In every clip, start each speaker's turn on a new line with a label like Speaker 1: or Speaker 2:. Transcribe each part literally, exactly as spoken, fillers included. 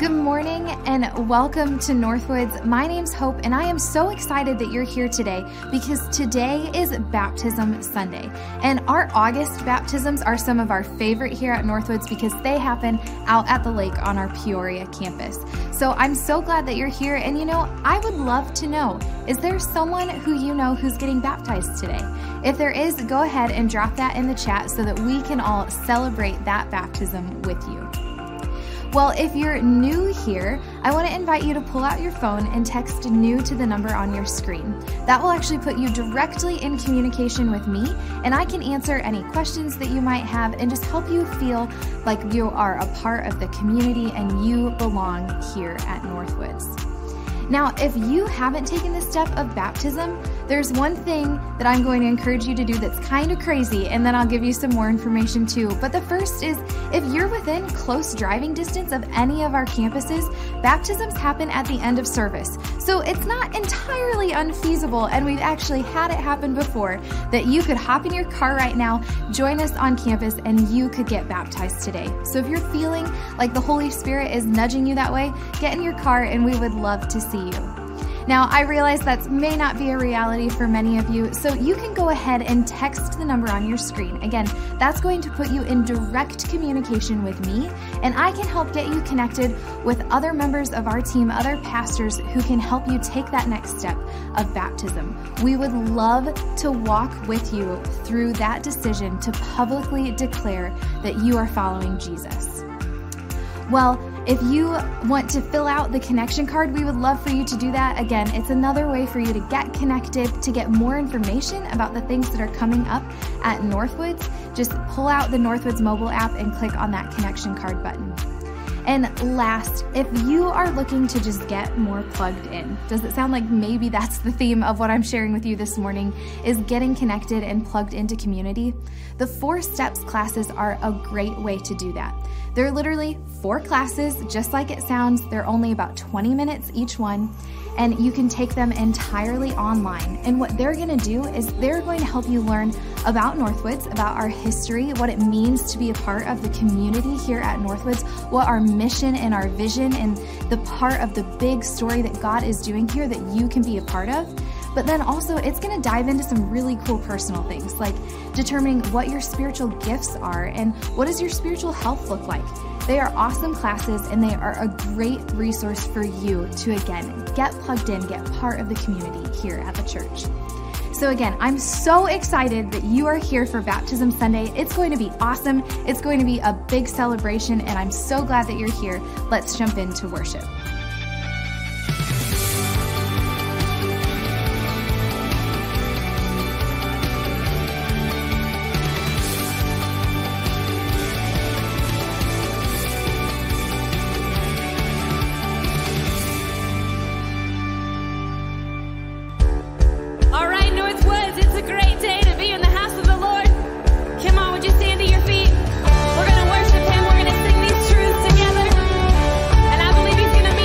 Speaker 1: Good morning and welcome to Northwoods. My name's Hope and I am so excited that you're here today because today is Baptism Sunday. And our August baptisms are some of our favorite here at Northwoods because they happen out at the lake on our Peoria campus. So I'm so glad that you're here, and you know, I would love to know, is there someone who you know who's getting baptized today? If there is, go ahead and drop that in the chat so that we can all celebrate that baptism with you. Well, if you're new here, I want to invite you to pull out your phone and text new to the number on your screen. That will actually put you directly in communication with me, and I can answer any questions that you might have and just help you feel like you are a part of the community and you belong here at Northwoods. Now, if you haven't taken the step of baptism, there's one thing that I'm going to encourage you to do that's kind of crazy, and then I'll give you some more information too. But the first is, if you're within close driving distance of any of our campuses, baptisms happen at the end of service. So it's not entirely unfeasible, and we've actually had it happen before, that you could hop in your car right now, join us on campus, and you could get baptized today. So if you're feeling like the Holy Spirit is nudging you that way, get in your car and we would love to see you. Now, I realize that may not be a reality for many of you, so you can go ahead and text the number on your screen. Again, that's going to put you in direct communication with me, and I can help get you connected with other members of our team, other pastors who can help you take that next step of baptism. We would love to walk with you through that decision to publicly declare that you are following Jesus. Well, if you want to fill out the connection card, we would love for you to do that. Again, it's another way for you to get connected, to get more information about the things that are coming up at Northwoods. Just pull out the Northwoods mobile app and click on that connection card button. And last, if you are looking to just get more plugged in, does it sound like maybe that's the theme of what I'm sharing with you this morning, is getting connected and plugged into community? The Four Steps classes are a great way to do that. They're literally four classes, just like it sounds. They're only about twenty minutes each one, and you can take them entirely online. And what they're gonna do is they're going to help you learn about Northwoods, about our history, what it means to be a part of the community here at Northwoods, what our mission and our vision and the part of the big story that God is doing here that you can be a part of. But then also it's gonna dive into some really cool personal things, like determining what your spiritual gifts are and what does your spiritual health look like. They are awesome classes, and they are a great resource for you to, again, get plugged in, get part of the community here at the church. So again, I'm so excited that you are here for Baptism Sunday. It's going to be awesome. It's going to be a big celebration, and I'm so glad that you're here. Let's jump into worship.
Speaker 2: We're gonna worship Him. We're gonna sing these truths together. And I believe He's gonna meet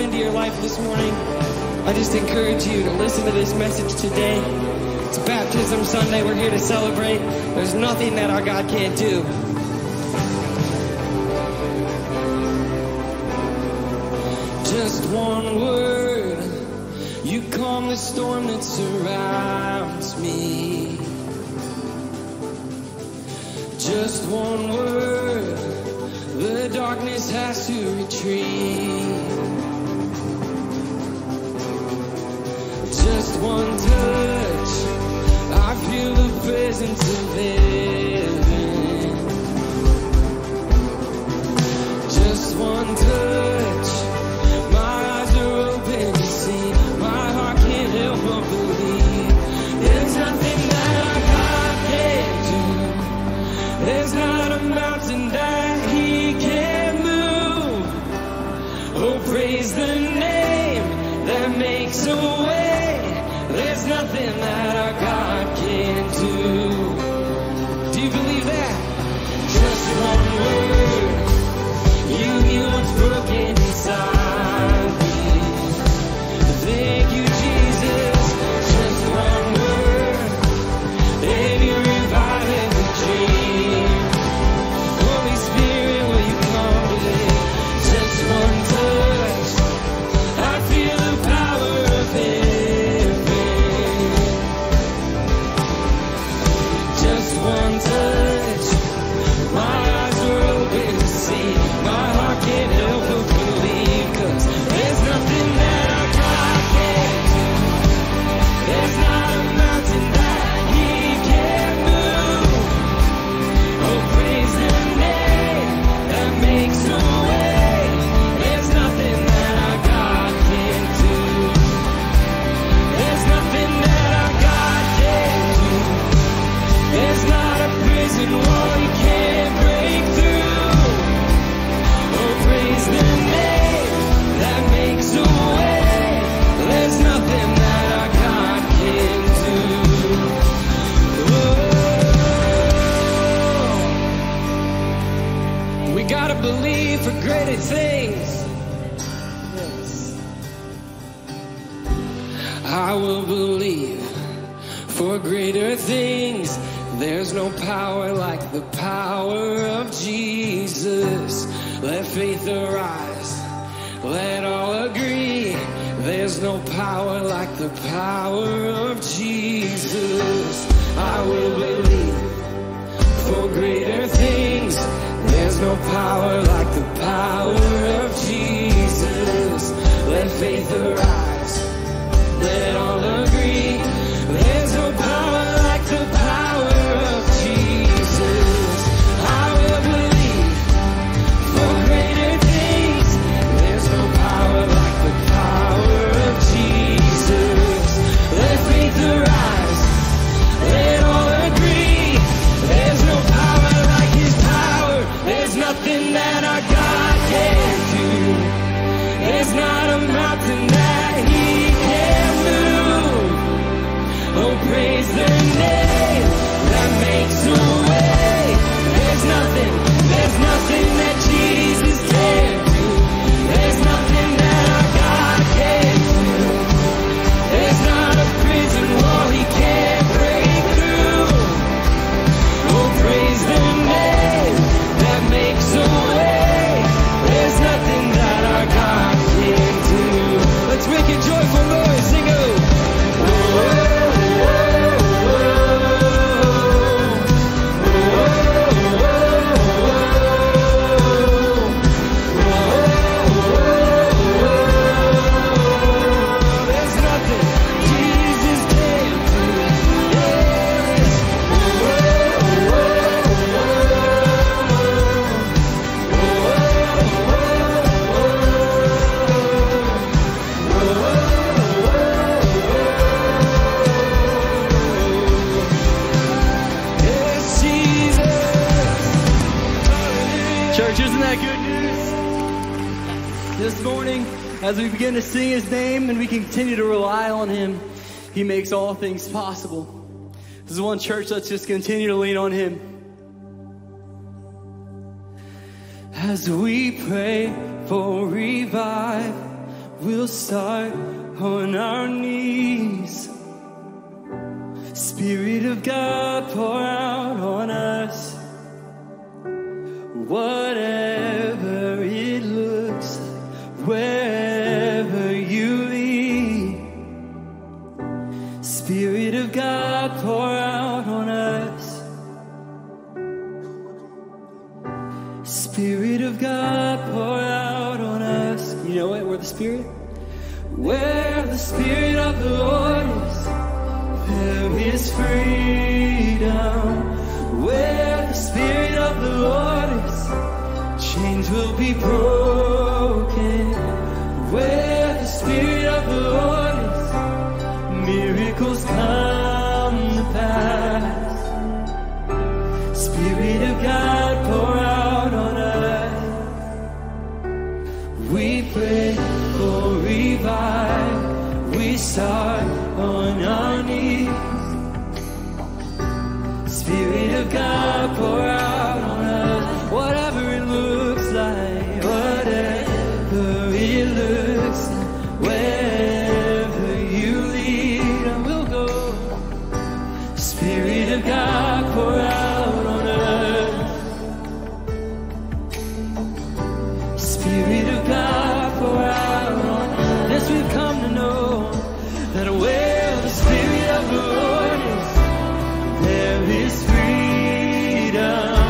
Speaker 2: into your life this morning, I just encourage you to listen to this message today. It's Baptism Sunday. We're here to celebrate. There's nothing that our God can't do. Just one word, you calm the storm that surrounds me. Just one word, the darkness has to retreat. Just one touch, I feel the presence of heaven. Just one touch, my eyes are open to see. My heart can't help but believe. There's nothing that our God can't do. There's not a mountain that He can't move. Oh, praise the name that makes a way. There's nothing that our God can't do. Do you believe that? Just one word, you heal what's broken inside me. Thank you, Jesus. Just one word, and you revive every dream. Holy Spirit, will you come today? Just one touch, I feel the power of heaven. Just one touch, my eyes are open to see. My heart can't help but believe, 'cause there's nothing that our God can't do. There's not a mountain that He can't move. Oh, praise the name that makes a way. There's nothing that our God can't do. There's nothing that our God can't do. There's not a prison wall He can't break through. Oh, praise the name that makes a way. There's nothing that our God can't do. Oh, we gotta believe for greater things. Yes. I will believe for greater things. There's no power like the power of Jesus. Let faith arise, let all agree. There's no power like the power of Jesus. I will believe for greater things. There's no power like the power of Jesus. Let faith arise, let all agree. There's no power like the power of Jesus. I will believe for greater things. There's no power like the power of Jesus. Let faith arise, let all agree. There's no power like His power. There's nothing that our God can't do. There's not a mountain that He can't move. Oh, praise the name that makes a way. There's nothing, there's nothing that Jesus can't do. There's nothing that our God can't do. There's not a prison wall He can't break through. Oh, praise the name that makes a way. There's nothing that our God can't do. Let's make a joyful noise. Sing oh.
Speaker 3: This morning, as we begin to sing His name and we continue to rely on Him, He makes all things possible. This is one church, let's just continue to lean on Him. As we pray for revival, we'll start on our knees. Spirit of God, pour out on us. Whatever it looks like, wherever you lead. Spirit of God, pour out on us. Spirit of God, pour out on us. You know what? We're the Spirit. Where the Spirit of the Lord is, there is freedom. Where the Spirit of the Lord is, chains will be broken. Where the Spirit of the Lord is, miracles come to pass. Spirit of God, pour out on us. We pray for revival. We start on our knees. Spirit of God, pour out on us. Whatever it looks like, whatever it looks like, wherever you lead, I will go. Spirit of God, pour out on us. Spirit of God, pour out on us. Yes, we've come to know that where the Spirit of the Lord is, there is freedom.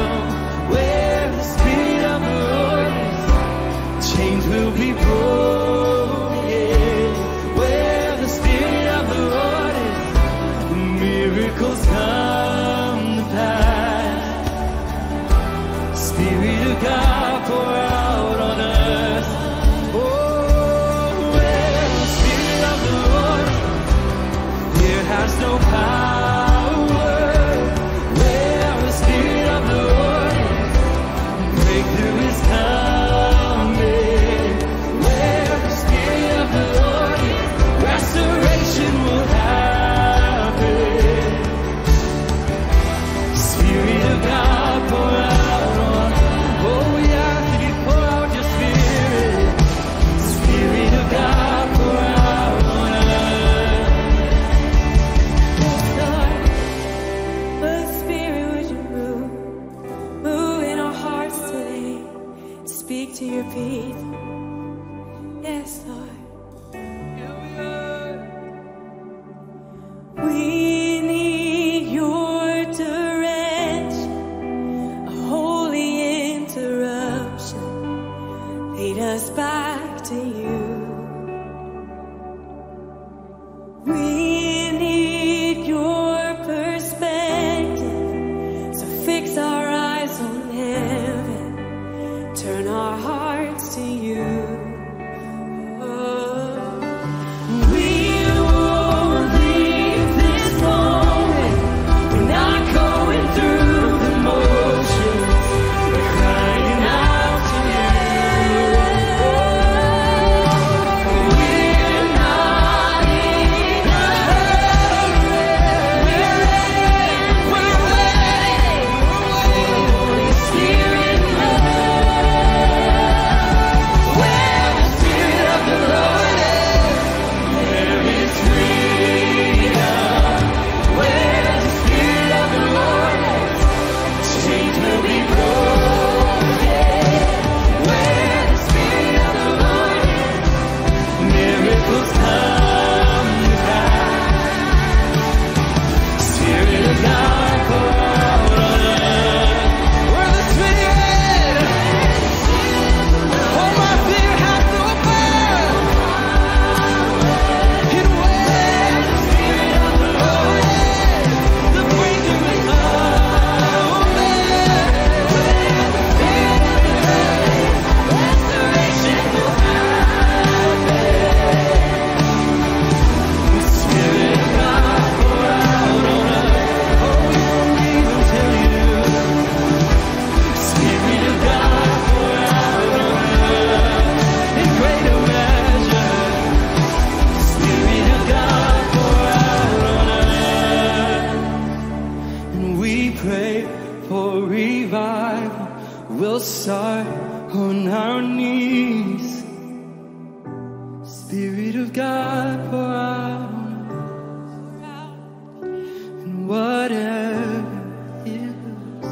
Speaker 3: Spirit of God, pour out on us. And whatever it was.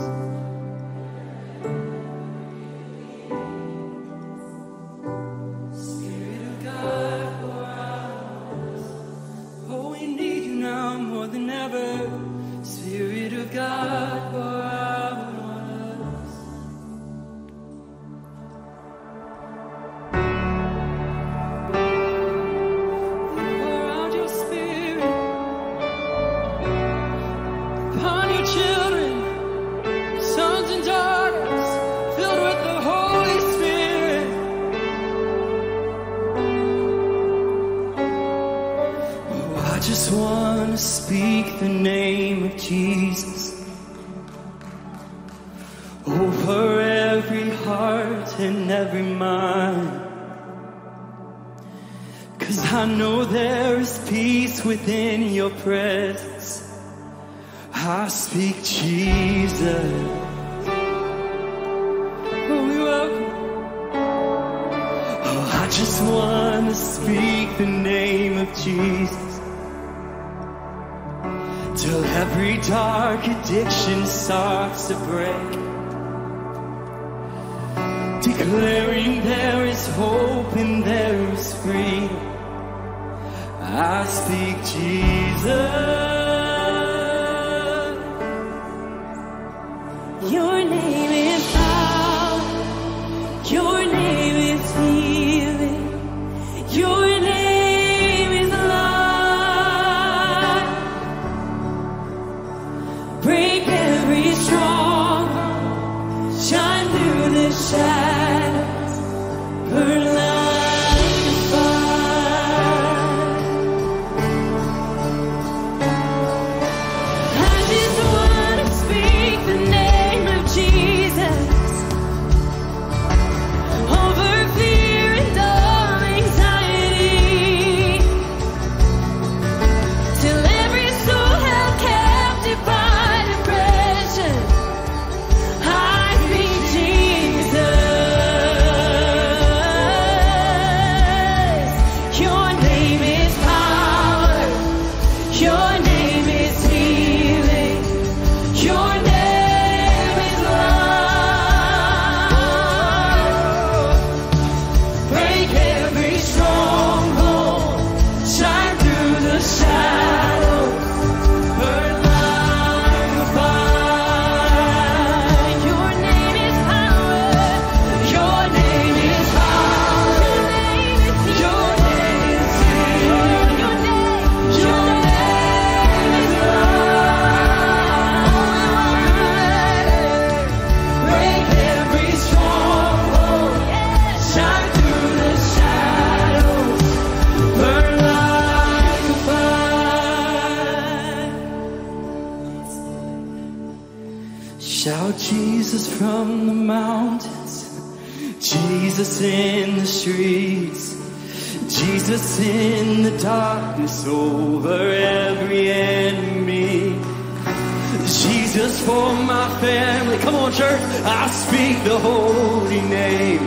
Speaker 3: Spirit of God, pour out on us. Oh, we need you now more than ever. Spirit of God, pour out on us. Pour out your Spirit upon your children, sons and daughters, filled with the Holy Spirit. Oh, I just want to speak the name of Jesus over every heart and every mind. 'Cause I know there is peace within your presence. I speak Jesus. Oh, we welcome. Oh, I just want to speak the name of Jesus till every dark addiction starts to break. Declaring there is hope and there is freedom. I speak Jesus.
Speaker 4: Your name is power. Your name is healing. Your name is life. Break every stronghold. Shine through the shadows. Burn like a fire. I just want to speak the name of Jesus over fear and all anxiety, till every soul held captive by depression. I speak Jesus. Your name is power. Your name is healing. Your name is love. Break every stronghold. Shine through the shadows. Burn like a fire. Your name is power. Your name is power. Your name is healing. Your name is love. Break every stronghold. Shine through the shadows. Burn like a fire.
Speaker 3: Shout Jesus from the mountains, Jesus in the streets, Jesus in the darkness over every enemy, Jesus for my family. Come on, church, I speak the holy name,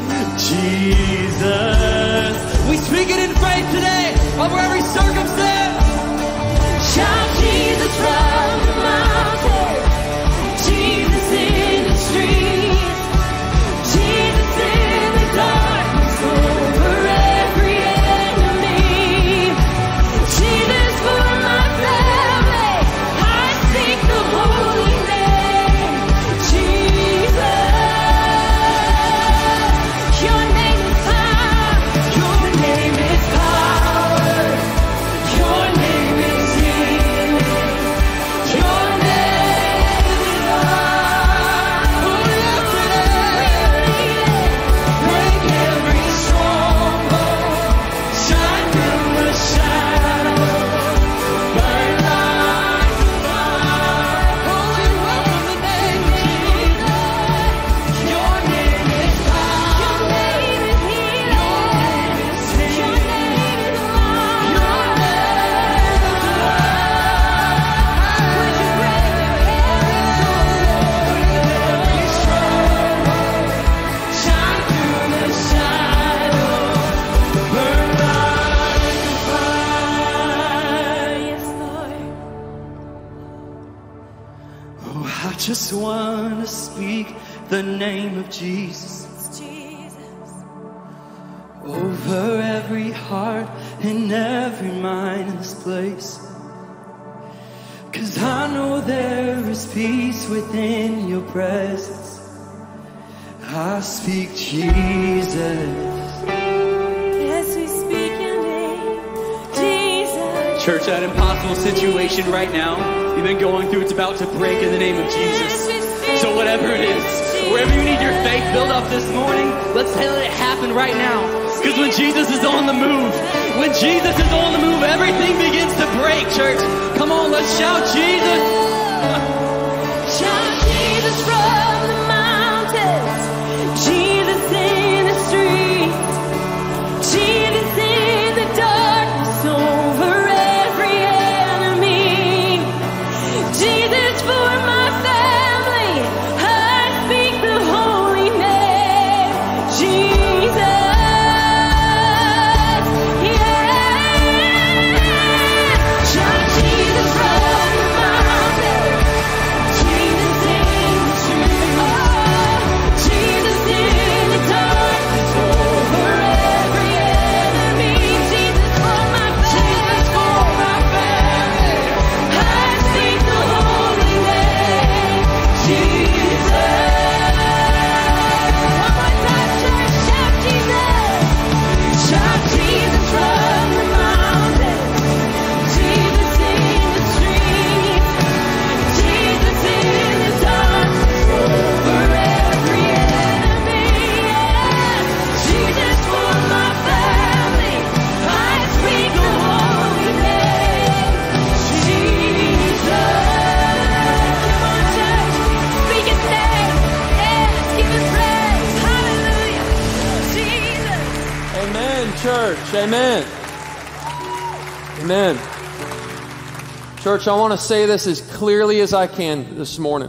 Speaker 3: Jesus. We speak it in faith today over every circumstance.
Speaker 4: Shout Jesus from the mountain, Jesus in the streets, Jesus in the darkness over every enemy, Jesus for my family. I speak the holy name, Jesus. Your name is power. Your name is
Speaker 3: just want to speak the name of Jesus over every heart and every mind in this place. 'Cause I know there is peace within your presence. I speak Jesus.
Speaker 4: Yes, we speak your name, Jesus.
Speaker 3: Church, that impossible situation right now you've been going through, it's about to break in the name of Jesus. So whatever it is, wherever you need your faith built up this morning, let's let it happen right now. Because when Jesus is on the move, when Jesus is on the move, everything begins to break, church. Come on, let's shout Jesus.
Speaker 4: Shout Jesus from the mountains, Jesus in the streets, Jesus in the darkness over every enemy, Jesus for my family, I speak the holy name, Jesus.
Speaker 5: Church, amen. Amen. Church, I want to say this as clearly as I can this morning.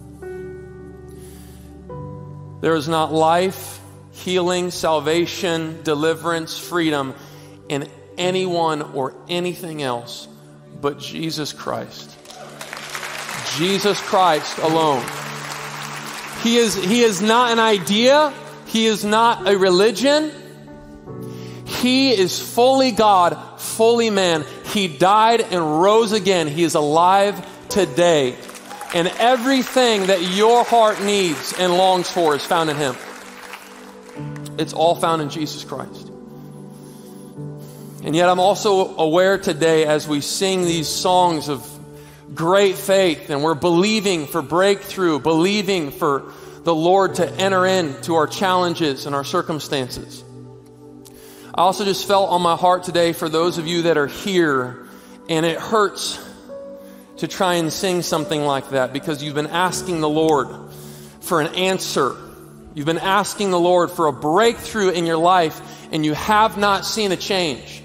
Speaker 5: There is not life, healing, salvation, deliverance, freedom in anyone or anything else but Jesus Christ. Jesus Christ alone. He is, he is not an idea. He is not a religion. He is fully God, fully man. He died and rose again. He is alive today. And everything that your heart needs and longs for is found in Him. It's all found in Jesus Christ. And yet I'm also aware today as we sing these songs of great faith and we're believing for breakthrough, believing for the Lord to enter into our challenges and our circumstances. I also just felt on my heart today for those of you that are here, and it hurts to try and sing something like that because you've been asking the Lord for an answer. You've been asking the Lord for a breakthrough in your life, and you have not seen a change.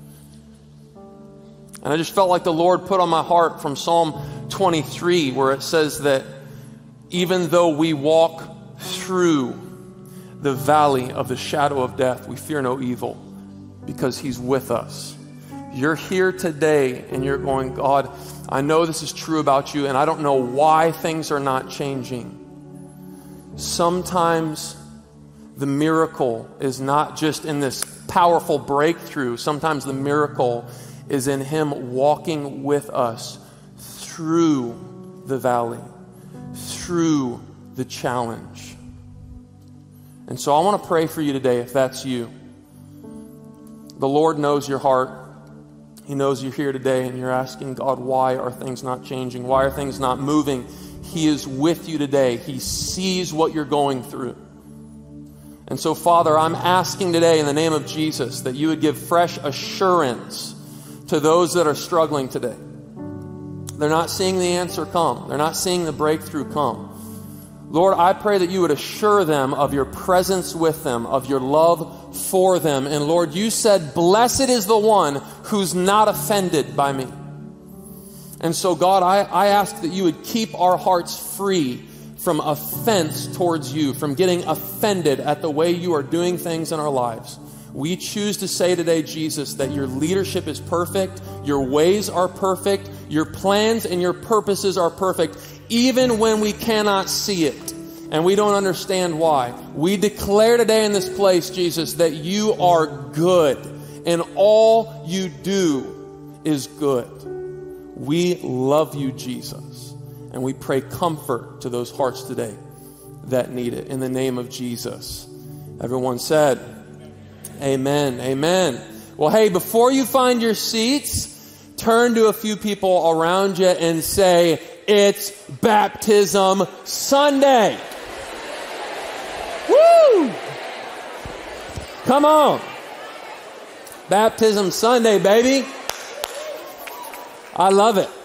Speaker 5: And I just felt like the Lord put on my heart from Psalm twenty-three, where it says that even though we walk through the valley of the shadow of death, we fear no evil because He's with us. You're here today and you're going, God, I know this is true about you and I don't know why things are not changing. Sometimes the miracle is not just in this powerful breakthrough. Sometimes the miracle is in Him walking with us through the valley, through the challenge. And so I want to pray for you today if that's you. The Lord knows your heart. He knows you're here today and you're asking, God, why are things not changing? Why are things not moving? He is with you today. He sees what you're going through. And so, Father, I'm asking today in the name of Jesus that you would give fresh assurance to those that are struggling today. They're not seeing the answer come. They're not seeing the breakthrough come. Lord, I pray that you would assure them of your presence with them, of your love for them. And Lord, you said, blessed is the one who's not offended by me. And so, God, I, I ask that you would keep our hearts free from offense towards you, from getting offended at the way you are doing things in our lives. We choose to say today, Jesus, that your leadership is perfect, your ways are perfect, your plans and your purposes are perfect, even when we cannot see it and we don't understand why. We declare today in this place, Jesus, that you are good and all you do is good. We love you, Jesus, and we pray comfort to those hearts today that need it. In the name of Jesus. Everyone said, amen, amen. Well, hey, before you find your seats, turn to a few people around you and say, it's Baptism Sunday. Woo! Come on. Baptism Sunday, baby. I love it.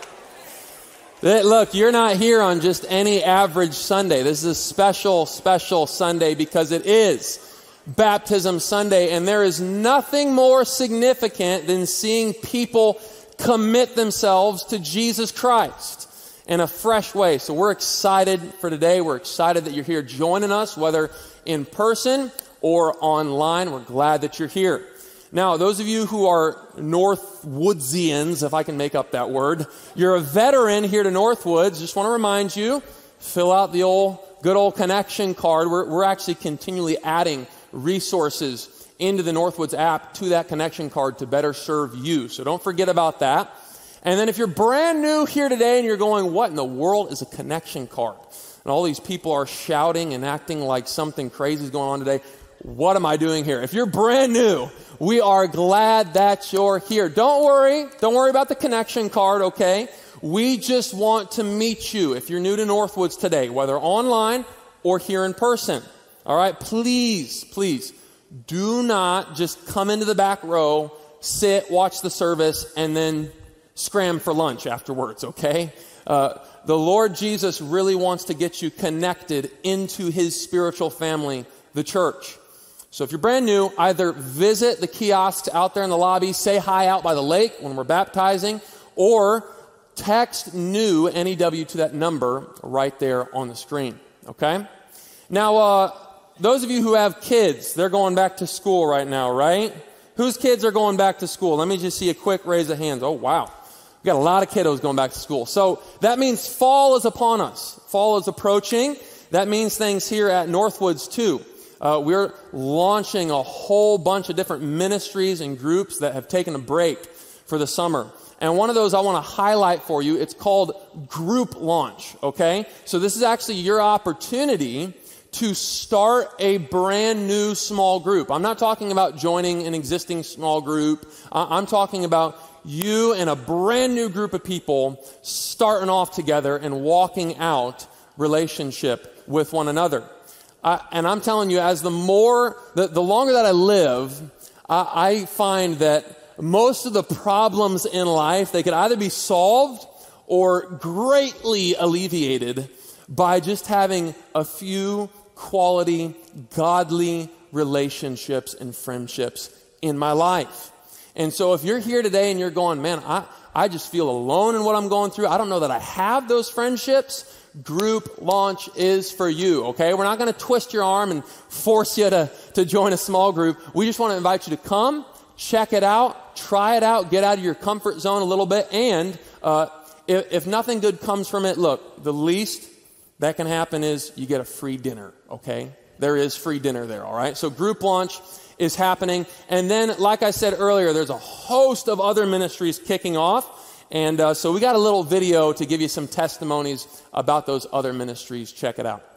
Speaker 5: Look, you're not here on just any average Sunday. This is a special, special Sunday because it is Baptism Sunday, and there is nothing more significant than seeing people commit themselves to Jesus Christ in a fresh way. So we're excited for today. We're excited that you're here joining us, whether in person or online. We're glad that you're here. Now, those of you who are Northwoodsians, if I can make up that word, you're a veteran here to Northwoods. Just want to remind you, fill out the old, good old connection card. We're, we're actually continually adding resources into the Northwoods app to that connection card to better serve you. So don't forget about that. And then if you're brand new here today and you're going, what in the world is a connection card? And all these people are shouting and acting like something crazy is going on today. What am I doing here? If you're brand new, we are glad that you're here. Don't worry. Don't worry about the connection card, okay? We just want to meet you if you're new to Northwoods today, whether online or here in person. All right? Please, please, do not just come into the back row, sit, watch the service, and then scram for lunch afterwards, okay? Uh, the Lord Jesus really wants to get you connected into his spiritual family, the church. So if you're brand new, either visit the kiosks out there in the lobby, say hi out by the lake when we're baptizing, or text new, N E W, to that number right there on the screen, okay? Now, uh, those of you who have kids, they're going back to school right now, right? Whose kids are going back to school? Let me just see a quick raise of hands. Oh, wow. We've got a lot of kiddos going back to school. So that means fall is upon us. Fall is approaching. That means things here at Northwoods too. Uh, we're launching a whole bunch of different ministries and groups that have taken a break for the summer. And one of those I want to highlight for you, it's called Group Launch, okay? So this is actually your opportunity to start a brand new small group. I'm not talking about joining an existing small group. I'm talking about you and a brand new group of people starting off together and walking out relationship with one another. Uh, and I'm telling you, as the more, the, the longer that I live, uh, I find that most of the problems in life, they could either be solved or greatly alleviated by just having a few quality, godly relationships and friendships in my life. And so if you're here today and you're going, man, I, I just feel alone in what I'm going through. I don't know that I have those friendships. Group Launch is for you, okay? We're not going to twist your arm and force you to, to join a small group. We just want to invite you to come, check it out, try it out, get out of your comfort zone a little bit, and uh, if, if nothing good comes from it, look, the least that can happen is you get a free dinner, okay? There is free dinner there, all right? So Group Launch is happening. And then, like I said earlier, there's a host of other ministries kicking off. And uh, so we got a little video to give you some testimonies about those other ministries. Check it out.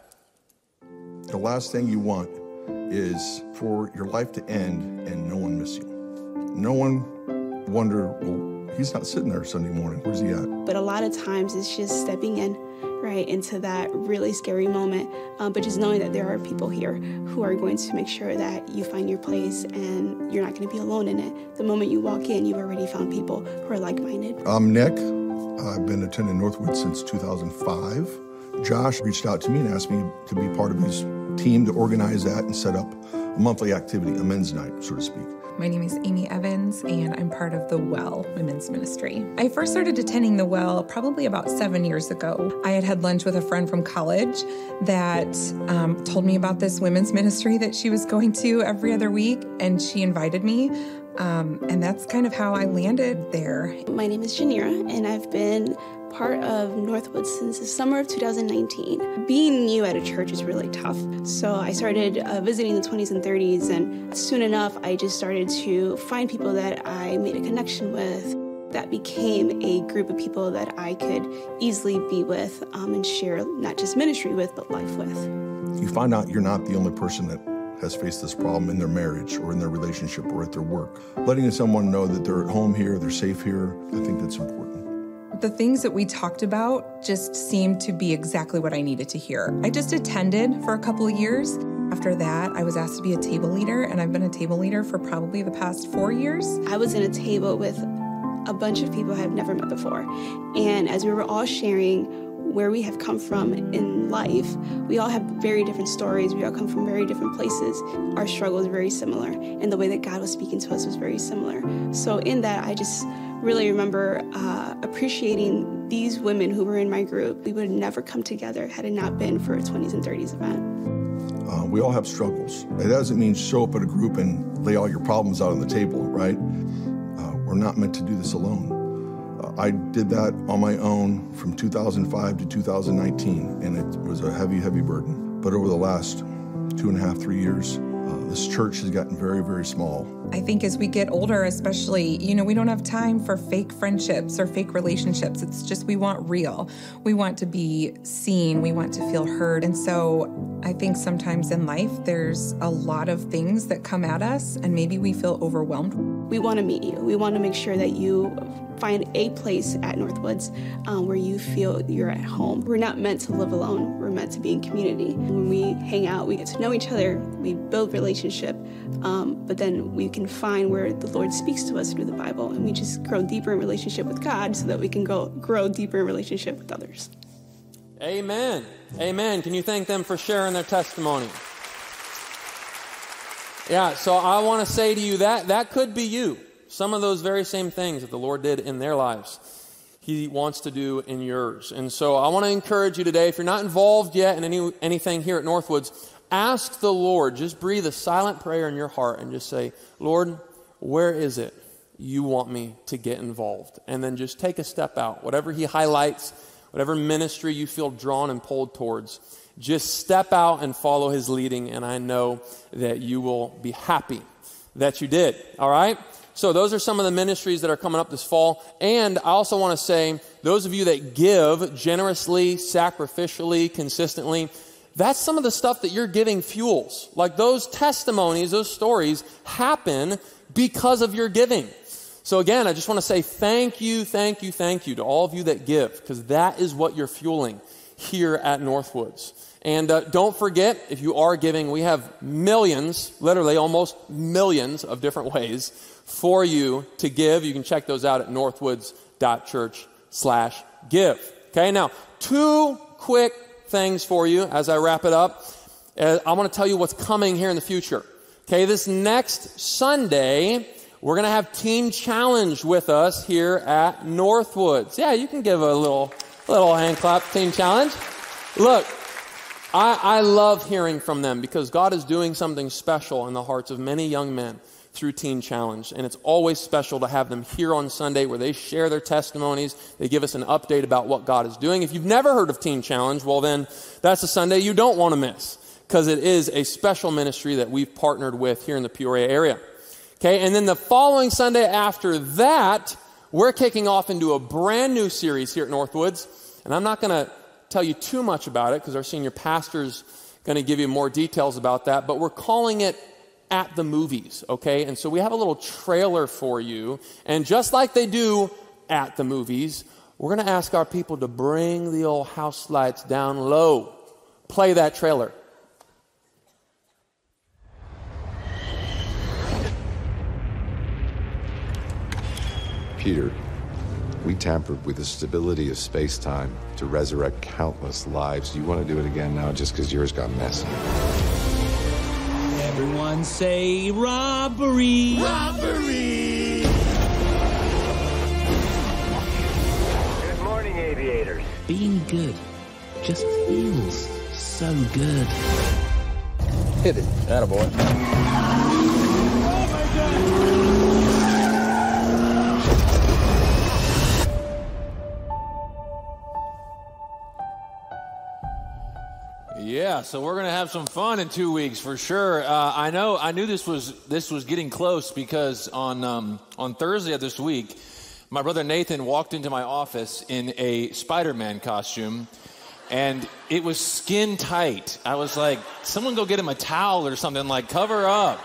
Speaker 6: The last thing you want is for your life to end and no one miss you. No one wonder, well, he's not sitting there Sunday morning. Where's he at?
Speaker 7: But a lot of times it's just stepping in, right, into that really scary moment. Um, but just knowing that there are people here who are going to make sure that you find your place and you're not going to be alone in it. The moment you walk in, you've already found people who are like-minded.
Speaker 6: I'm Nick. I've been attending Northwood since two thousand five. Josh reached out to me and asked me to be part of his team to organize that and set up a monthly activity, a men's night, so to speak.
Speaker 8: My name is Amy Evans, and I'm part of the Well Women's Ministry. I first started attending the Well probably about seven years ago. I had had lunch with a friend from college that um, told me about this women's ministry that she was going to every other week, and she invited me. Um, and that's kind of how I landed there.
Speaker 7: My name is Janira, and I've been part of Northwoods since the summer of two thousand nineteen. Being new at a church is really tough. So I started uh, visiting the twenties and thirties, and soon enough, I just started to find people that I made a connection with. That became a group of people that I could easily be with um, and share not just ministry with, but life with.
Speaker 6: You find out you're not the only person that has faced this problem in their marriage or in their relationship or at their work. Letting someone know that they're at home here, they're safe here, I think that's important.
Speaker 8: The things that we talked about just seemed to be exactly what I needed to hear. I just attended for a couple of years. After that, I was asked to be a table leader, and I've been a table leader for probably the past four years.
Speaker 7: I was in a table with a bunch of people I have never met before. And as we were all sharing where we have come from in life, we all have very different stories. We all come from very different places. Our struggle is very similar, and the way that God was speaking to us was very similar. So in that, I just really remember uh, appreciating these women who were in my group. We would have never come together had it not been for a twenties and thirties event.
Speaker 6: Uh, we all have struggles. It doesn't mean show up at a group and lay all your problems out on the table, right? Uh, we're not meant to do this alone. Uh, I did that on my own from two thousand five to two thousand nineteen, and it was a heavy, heavy burden. But over the last two and a half, three years, uh, this church has gotten very, very small.
Speaker 8: I think as we get older, especially, you know, we don't have time for fake friendships or fake relationships. It's just we want real. We want to be seen. We want to feel heard. And so I think sometimes in life, there's a lot of things that come at us, and maybe we feel overwhelmed.
Speaker 7: We want to meet you. We want to make sure that you find a place at Northwoods um, where you feel you're at home. We're not meant to live alone. We're meant to be in community. When we hang out, we get to know each other, we build relationship, um, but then we can find where the Lord speaks to us through the Bible, and we just grow deeper in relationship with God so that we can go grow deeper in relationship with others.
Speaker 5: Amen. Amen. Can you thank them for sharing their testimony? Yeah, so I want to say to you that that could be you. Some of those very same things that the Lord did in their lives, He wants to do in yours. And so I want to encourage you today, if you're not involved yet in any anything here at Northwoods, ask the Lord, just breathe a silent prayer in your heart and just say, Lord, where is it you want me to get involved? And then just take a step out. Whatever He highlights, whatever ministry you feel drawn and pulled towards, just step out and follow His leading, and I know that you will be happy that you did. All right? So those are some of the ministries that are coming up this fall. And I also want to say, those of you that give generously, sacrificially, consistently, that's some of the stuff that you're giving fuels. Like those testimonies, those stories happen because of your giving. So again, I just want to say thank you, thank you, thank you to all of you that give, because that is what you're fueling here at Northwoods. And uh, don't forget, if you are giving, we have millions, literally almost millions of different ways for you to give. You can check those out at northwoods.church slash give. Okay, now, two quick things for you as I wrap it up. Uh, I want to tell you what's coming here in the future. Okay, this next Sunday, we're going to have Teen Challenge with us here at Northwoods. Yeah, you can give a little, little hand clap, Teen Challenge. Look, I, I love hearing from them because God is doing something special in the hearts of many young men through Teen Challenge. And it's always special to have them here on Sunday where they share their testimonies. They give us an update about what God is doing. If you've never heard of Teen Challenge, well then that's a Sunday you don't want to miss, because it is a special ministry that we've partnered with here in the Peoria area. Okay, and then the following Sunday after that, we're kicking off into a brand new series here at Northwoods. And I'm not going to tell you too much about it because our senior pastor's going to give you more details about that, but we're calling it At the Movies, okay? And so we have a little trailer for you, and just like they do at the movies, we're going to ask our people to bring the old house lights down low. Play that trailer.
Speaker 9: Peter, we tampered with the stability of space-time to resurrect countless lives. Do you want to do it again now just because yours got messy?
Speaker 2: Everyone say robbery. Robbery.
Speaker 10: Good morning, aviators.
Speaker 2: Being good just feels so good.
Speaker 10: Hit it. Attaboy.
Speaker 2: Oh my God.
Speaker 11: Yeah, so we're going to have some fun in two weeks for sure. Uh, I know, I knew this was this was getting close because on um, on Thursday of this week, my brother Nathan walked into my office in a Spider-Man costume, and it was skin tight. I was like, someone go get him a towel or something, like cover up.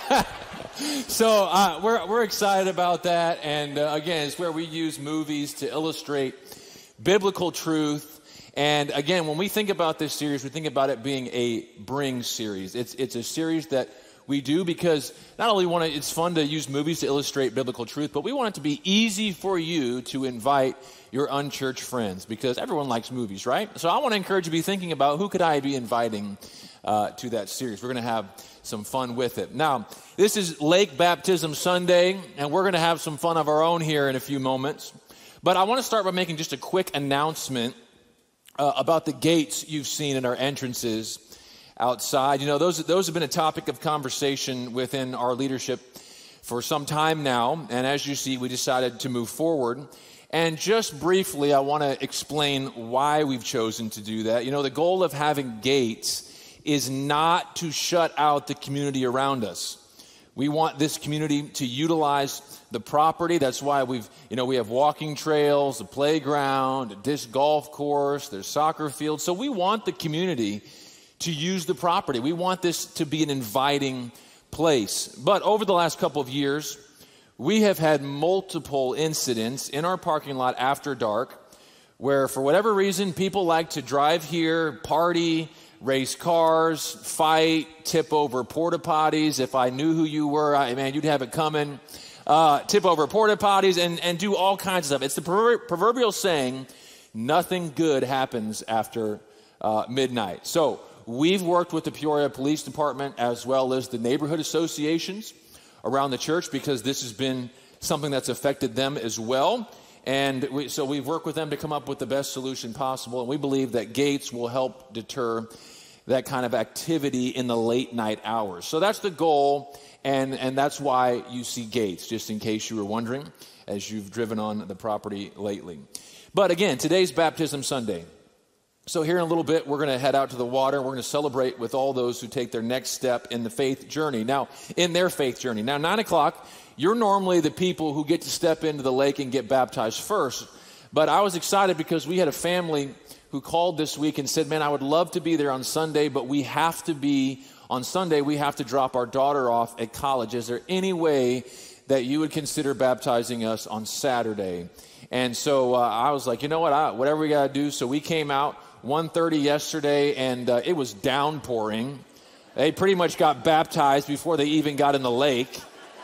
Speaker 11: So uh, we're we're excited about that, and uh, again, it's where we use movies to illustrate biblical truth. And again, when we think about this series, we think about it being a Bring series. It's it's a series that we do because not only want to, it's fun to use movies to illustrate biblical truth, but we want it to be easy for you to invite your unchurched friends, because everyone likes movies, right? So I want to encourage you to be thinking about who could I be inviting uh, to that series. We're going to have some fun with it. Now, this is Lake Baptism Sunday, and we're going to have some fun of our own here in a few moments. But I want to start by making just a quick announcement uh, about the gates you've seen in our entrances outside. You know, those, those have been a topic of conversation within our leadership for some time now. And as you see, we decided to move forward. And just briefly, I want to explain why we've chosen to do that. You know, the goal of having gates is not to shut out the community around us. We want this community to utilize the property. That's why we've, you know, we have walking trails, a playground, a disc golf course, there's soccer fields. So we want the community to use the property. We want this to be an inviting place. But over the last couple of years, we have had multiple incidents in our parking lot after dark where, for whatever reason, people like to drive here, party, race cars, fight, tip over porta potties. If I knew who you were, I, man, you'd have it coming. Uh, tip over porta potties and, and do all kinds of stuff. It's the prover- proverbial saying, nothing good happens after uh, midnight. So we've worked with the Peoria Police Department as well as the neighborhood associations around the church, because this has been something that's affected them as well. And we, so we've worked with them to come up with the best solution possible. And we believe that gates will help deter that kind of activity in the late night hours. So that's the goal, and, and that's why you see gates, just in case you were wondering, as you've driven on the property lately. But again, today's Baptism Sunday. So here in a little bit, we're going to head out to the water. We're going to celebrate with all those who take their next step in the faith journey. Now, in their faith journey. Now, nine o'clock, you're normally the people who get to step into the lake and get baptized first. But I was excited because we had a family who called this week and said, man, I would love to be there on Sunday, but we have to be, on Sunday, we have to drop our daughter off at college. Is there any way that you would consider baptizing us on Saturday? And so uh, I was like, you know what, I, whatever we got to do. So we came out one thirty yesterday, and uh, it was downpouring. They pretty much got baptized before they even got in the lake.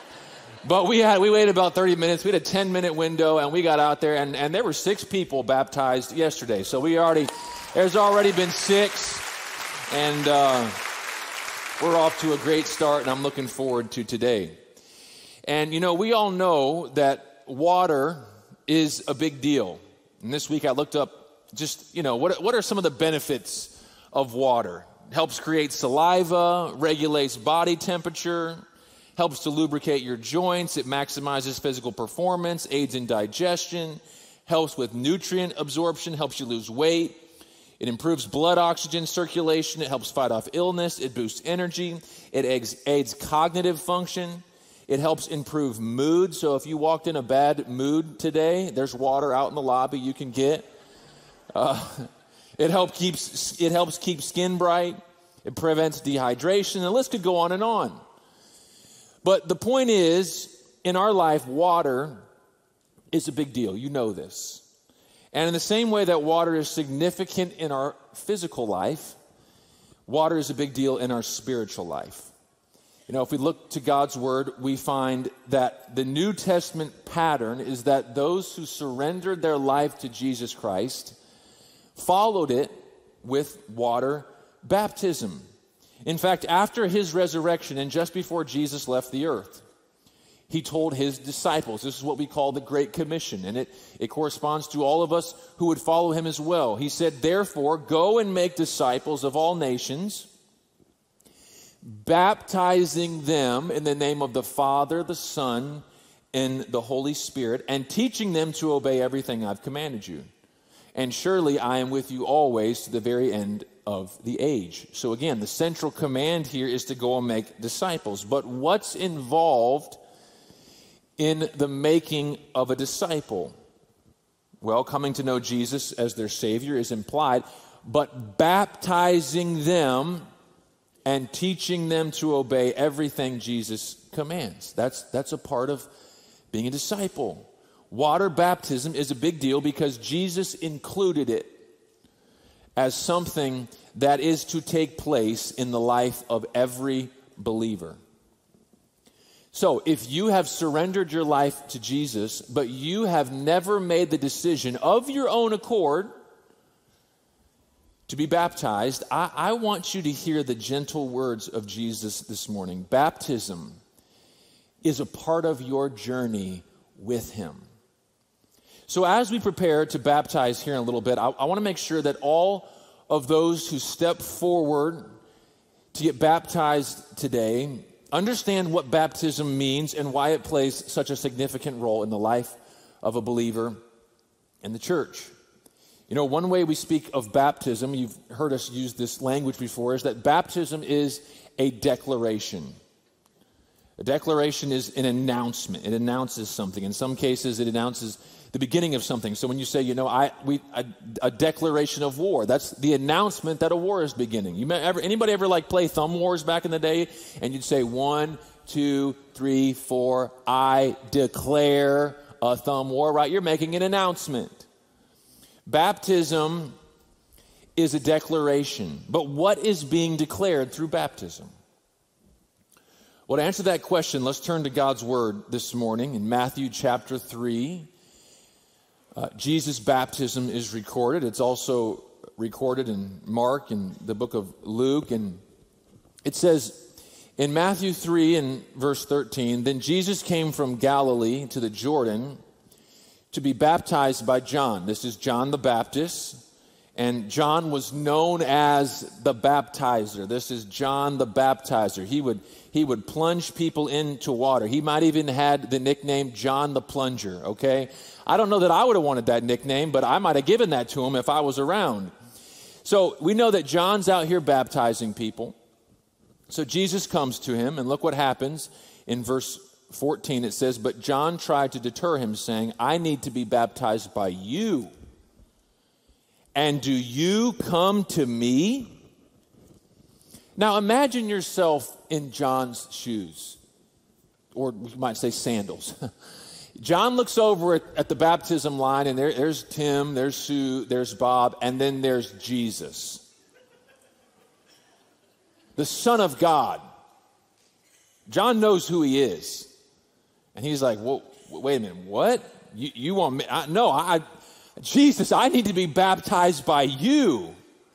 Speaker 11: But we had we waited about thirty minutes. We had a ten-minute window, and we got out there, and, and there were six people baptized yesterday. So we already, there's already been six, and uh, we're off to a great start, and I'm looking forward to today. And, you know, we all know that water is a big deal. And this week I looked up just, you know, what what are some of the benefits of water? It helps create saliva, regulates body temperature, helps to lubricate your joints, it maximizes physical performance, aids in digestion, helps with nutrient absorption, helps you lose weight, it improves blood oxygen circulation, it helps fight off illness, it boosts energy, it aids, aids cognitive function, it helps improve mood. So if you walked in a bad mood today, there's water out in the lobby you can get. Uh, it helps keeps it helps keep skin bright, it prevents dehydration, the list could go on and on. But the point is, in our life, water is a big deal. You know this. And in the same way that water is significant in our physical life, water is a big deal in our spiritual life. You know, if we look to God's word, we find that the New Testament pattern is that those who surrendered their life to Jesus Christ followed it with water baptism. In fact, after his resurrection and just before Jesus left the earth, he told his disciples, this is what we call the Great Commission, and it, it corresponds to all of us who would follow him as well. He said, therefore, go and make disciples of all nations, baptizing them in the name of the Father, the Son, and the Holy Spirit, and teaching them to obey everything I've commanded you. And surely I am with you always to the very end of the age. So again, the central command here is to go and make disciples. But what's involved in the making of a disciple? Well, coming to know Jesus as their Savior is implied, but baptizing them and teaching them to obey everything Jesus commands. That's, that's a part of being a disciple. Water baptism is a big deal because Jesus included it as something that is to take place in the life of every believer. So if you have surrendered your life to Jesus, but you have never made the decision of your own accord to be baptized, I, I want you to hear the gentle words of Jesus this morning. Baptism is a part of your journey with him. So as we prepare to baptize here in a little bit, I, I want to make sure that all of those who step forward to get baptized today understand what baptism means and why it plays such a significant role in the life of a believer in the church. You know, one way we speak of baptism, you've heard us use this language before, is that baptism is a declaration. A declaration is an announcement. It announces something. In some cases, it announces the beginning of something. So when you say, you know, I we a, a declaration of war, that's the announcement that a war is beginning. You may ever anybody ever like play Thumb Wars back in the day, and you'd say one, two, three, four, I declare a thumb war, right? You're making an announcement. Baptism is a declaration, but what is being declared through baptism? Well, to answer that question, let's turn to God's Word this morning in Matthew chapter three. Uh, Jesus' baptism is recorded. It's also recorded in Mark and the book of Luke. And it says in Matthew three and verse thirteen, then Jesus came from Galilee to the Jordan to be baptized by John. This is John the Baptist. And John was known as the baptizer. This is John the baptizer. He would, he would plunge people into water. He might even had the nickname John the Plunger, okay? I don't know that I would have wanted that nickname, but I might have given that to him if I was around. So we know that John's out here baptizing people. So Jesus comes to him, and look what happens in verse fourteen. It says, but John tried to deter him, saying, I need to be baptized by you. And do you come to me? Now imagine yourself in John's shoes, or we might say sandals. John looks over at, at the baptism line, and there, there's Tim, there's Sue, there's Bob, and then there's Jesus, the Son of God. John knows who he is. And he's like, well, wait a minute, what? You, you want me? I, no, I... Jesus, I need to be baptized by you.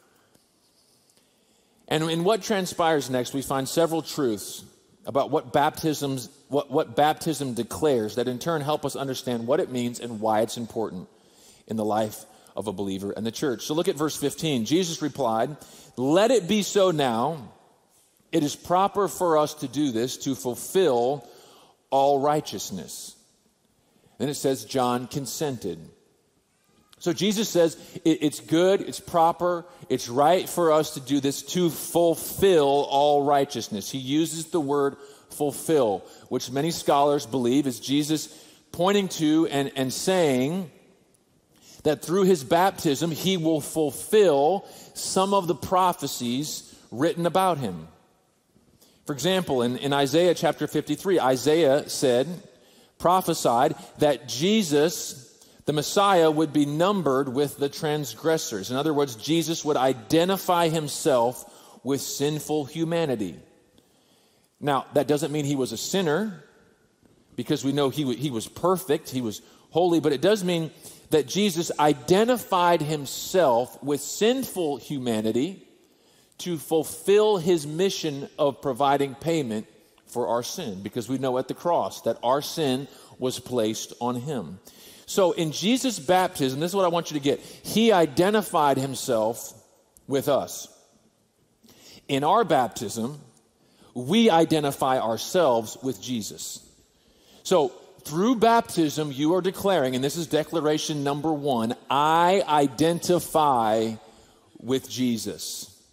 Speaker 11: And in what transpires next, we find several truths about what baptisms, what, what baptism declares that in turn help us understand what it means and why it's important in the life of a believer and the church. So look at verse fifteen. Jesus replied, let it be so now. It is proper for us to do this to fulfill all righteousness. Then it says John consented. So Jesus says it's good, it's proper, it's right for us to do this to fulfill all righteousness. He uses the word fulfill, which many scholars believe is Jesus pointing to and, and saying that through his baptism, he will fulfill some of the prophecies written about him. For example, in, in Isaiah chapter fifty-three, Isaiah said, prophesied that Jesus, the Messiah, would be numbered with the transgressors. In other words, Jesus would identify himself with sinful humanity. Now, that doesn't mean he was a sinner, because we know he, w- he was perfect, he was holy, but it does mean that Jesus identified himself with sinful humanity to fulfill his mission of providing payment for our sin, because we know at the cross that our sin was placed on him. So in Jesus' baptism, this is what I want you to get. He identified himself with us. In our baptism, we identify ourselves with Jesus. So through baptism, you are declaring, and this is declaration number one, I identify with Jesus.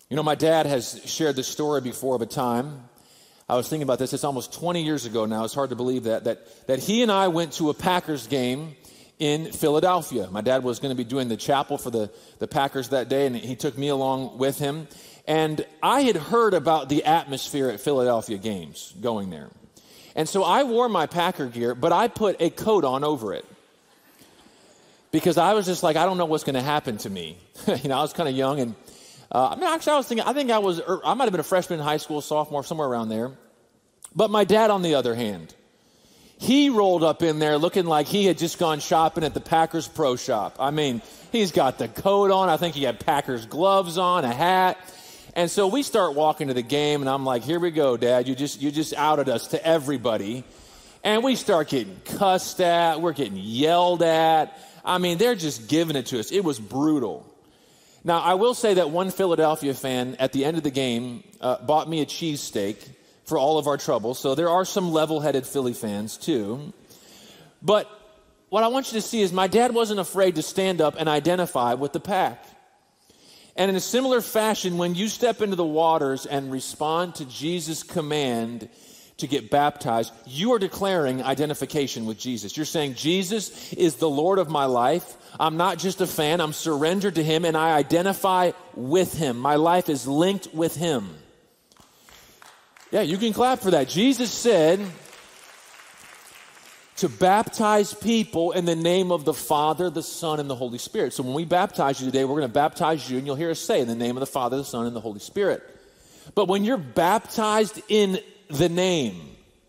Speaker 11: You know, my dad has shared this story before of a time. I was thinking about this. It's almost twenty years ago now. It's hard to believe that, that, that he and I went to a Packers game in Philadelphia. My dad was going to be doing the chapel for the, the Packers that day, and he took me along with him. And I had heard about the atmosphere at Philadelphia games going there. And so I wore my Packer gear, but I put a coat on over it. Because I was just like, I don't know what's going to happen to me. you know, I was kind of young, and uh, I mean, actually, I was thinking, I think I was, I might have been a freshman in high school, sophomore, somewhere around there. But my dad, on the other hand, he rolled up in there looking like he had just gone shopping at the Packers Pro Shop. I mean, he's got the coat on. I think he had Packers gloves on, a hat. And so we start walking to the game, and I'm like, here we go, Dad. You just you just outed us to everybody. And we start getting cussed at. We're getting yelled at. I mean, they're just giving it to us. It was brutal. Now, I will say that one Philadelphia fan at the end of the game uh, bought me a cheesesteak for all of our trouble. So there are some level-headed Philly fans, too. But what I want you to see is my dad wasn't afraid to stand up and identify with the pack. And in a similar fashion, when you step into the waters and respond to Jesus' command to get baptized, you are declaring identification with Jesus. You're saying, Jesus is the Lord of my life. I'm not just a fan. I'm surrendered to him, and I identify with him. My life is linked with him. Yeah, you can clap for that. Jesus said to baptize people in the name of the Father, the Son, and the Holy Spirit. So when we baptize you today, we're going to baptize you, and you'll hear us say, in the name of the Father, the Son, and the Holy Spirit. But when you're baptized in the name,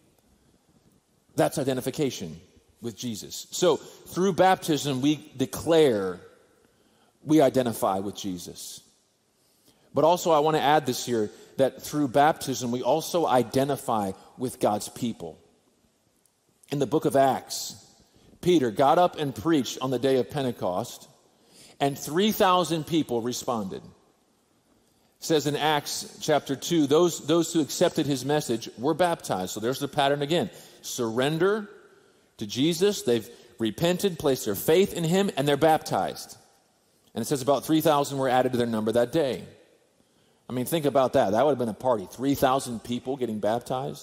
Speaker 11: that's identification with Jesus. So through baptism, we declare we identify with Jesus. But also, I want to add this here, that through baptism, we also identify with God's people. In the book of Acts, Peter got up and preached on the day of Pentecost, and three thousand people responded. It says in Acts chapter two, those, those who accepted his message were baptized. So there's the pattern again. Surrender to Jesus. They've repented, placed their faith in him, and they're baptized. And it says about three thousand were added to their number that day. I mean, think about that. That would have been a party. three thousand people getting baptized.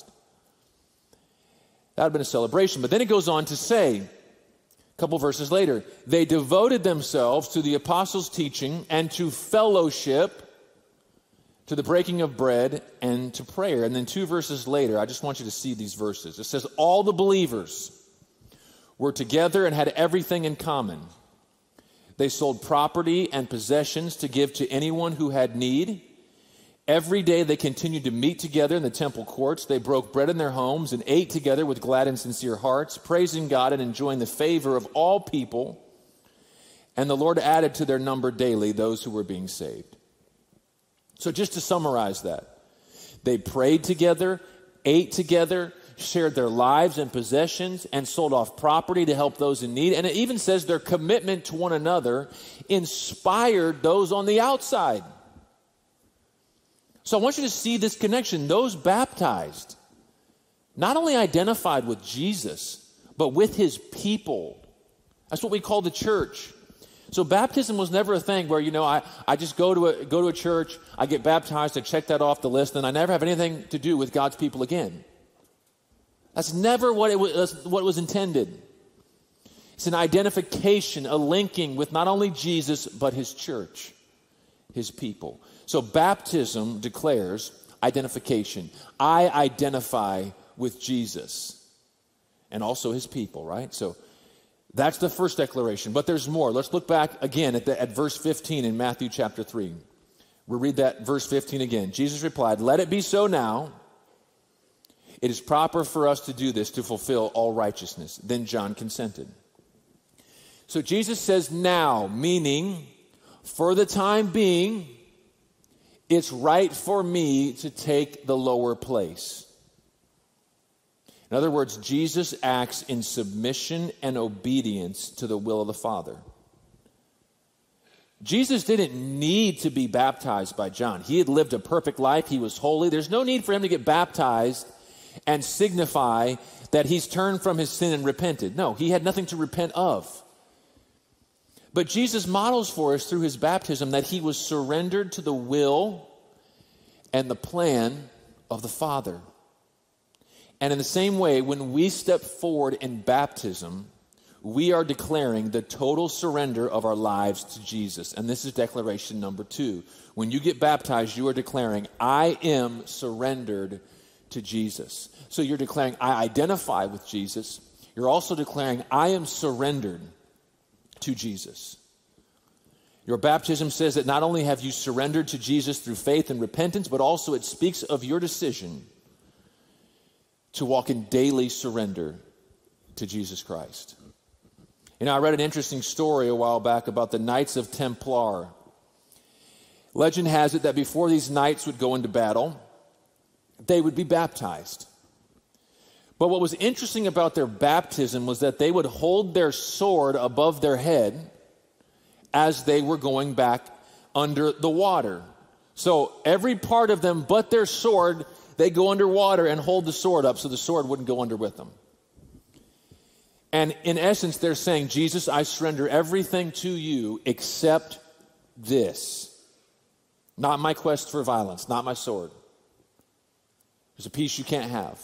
Speaker 11: That would have been a celebration. But then it goes on to say, a couple verses later, they devoted themselves to the apostles' teaching and to fellowship, to the breaking of bread, and to prayer. And then two verses later, I just want you to see these verses. It says, all the believers were together and had everything in common. They sold property and possessions to give to anyone who had need. Every day they continued to meet together in the temple courts. They broke bread in their homes and ate together with glad and sincere hearts, praising God and enjoying the favor of all people. And the Lord added to their number daily those who were being saved. So just to summarize that, they prayed together, ate together, shared their lives and possessions, and sold off property to help those in need. And it even says their commitment to one another inspired those on the outside. So I want you to see this connection. Those baptized not only identified with Jesus, but with his people. That's what we call the church. So baptism was never a thing where, you know, I, I just go to a go to a church, I get baptized, I check that off the list, and I never have anything to do with God's people again. That's never what it was, what was intended. It's an identification, a linking with not only Jesus, but his church, his people. So baptism declares identification. I identify with Jesus and also his people, right? So that's the first declaration. But there's more. Let's look back again at, the, at verse fifteen in Matthew chapter three. We'll read that verse fifteen again. Jesus replied, let it be so now. It is proper for us to do this to fulfill all righteousness. Then John consented. So Jesus says now, meaning for the time being, it's right for me to take the lower place. In other words, Jesus acts in submission and obedience to the will of the Father. Jesus didn't need to be baptized by John. He had lived a perfect life. He was holy. There's no need for him to get baptized and signify that he's turned from his sin and repented. No, he had nothing to repent of. But Jesus models for us through his baptism that he was surrendered to the will and the plan of the Father. And in the same way, when we step forward in baptism, we are declaring the total surrender of our lives to Jesus. And this is declaration number two. When you get baptized, you are declaring, I am surrendered to Jesus. So you're declaring, I identify with Jesus. You're also declaring, I am surrendered to Jesus. Your baptism says that not only have you surrendered to Jesus through faith and repentance, but also it speaks of your decision to walk in daily surrender to Jesus Christ. You know, I read an interesting story a while back about the Knights of Templar. Legend has it that before these knights would go into battle, they would be baptized. But what was interesting about their baptism was that they would hold their sword above their head as they were going back under the water. So every part of them but their sword, they go underwater and hold the sword up so the sword wouldn't go under with them. And in essence, they're saying, Jesus, I surrender everything to you except this. Not my quest for violence, not my sword. There's a piece you can't have.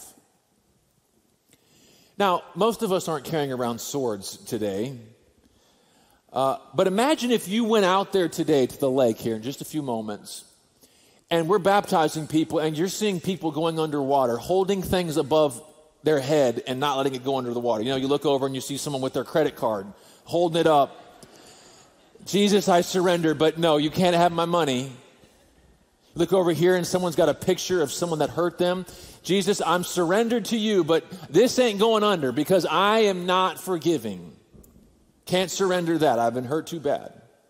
Speaker 11: Now, most of us aren't carrying around swords today. Uh, but imagine if you went out there today to the lake here in just a few moments, and we're baptizing people, and you're seeing people going underwater, holding things above their head and not letting it go under the water. You know, you look over and you see someone with their credit card, holding it up. Jesus, I surrender, but no, you can't have my money. Look over here and someone's got a picture of someone that hurt them. Jesus, I'm surrendered to you, but this ain't going under because I am not forgiving. Can't surrender that. I've been hurt too bad.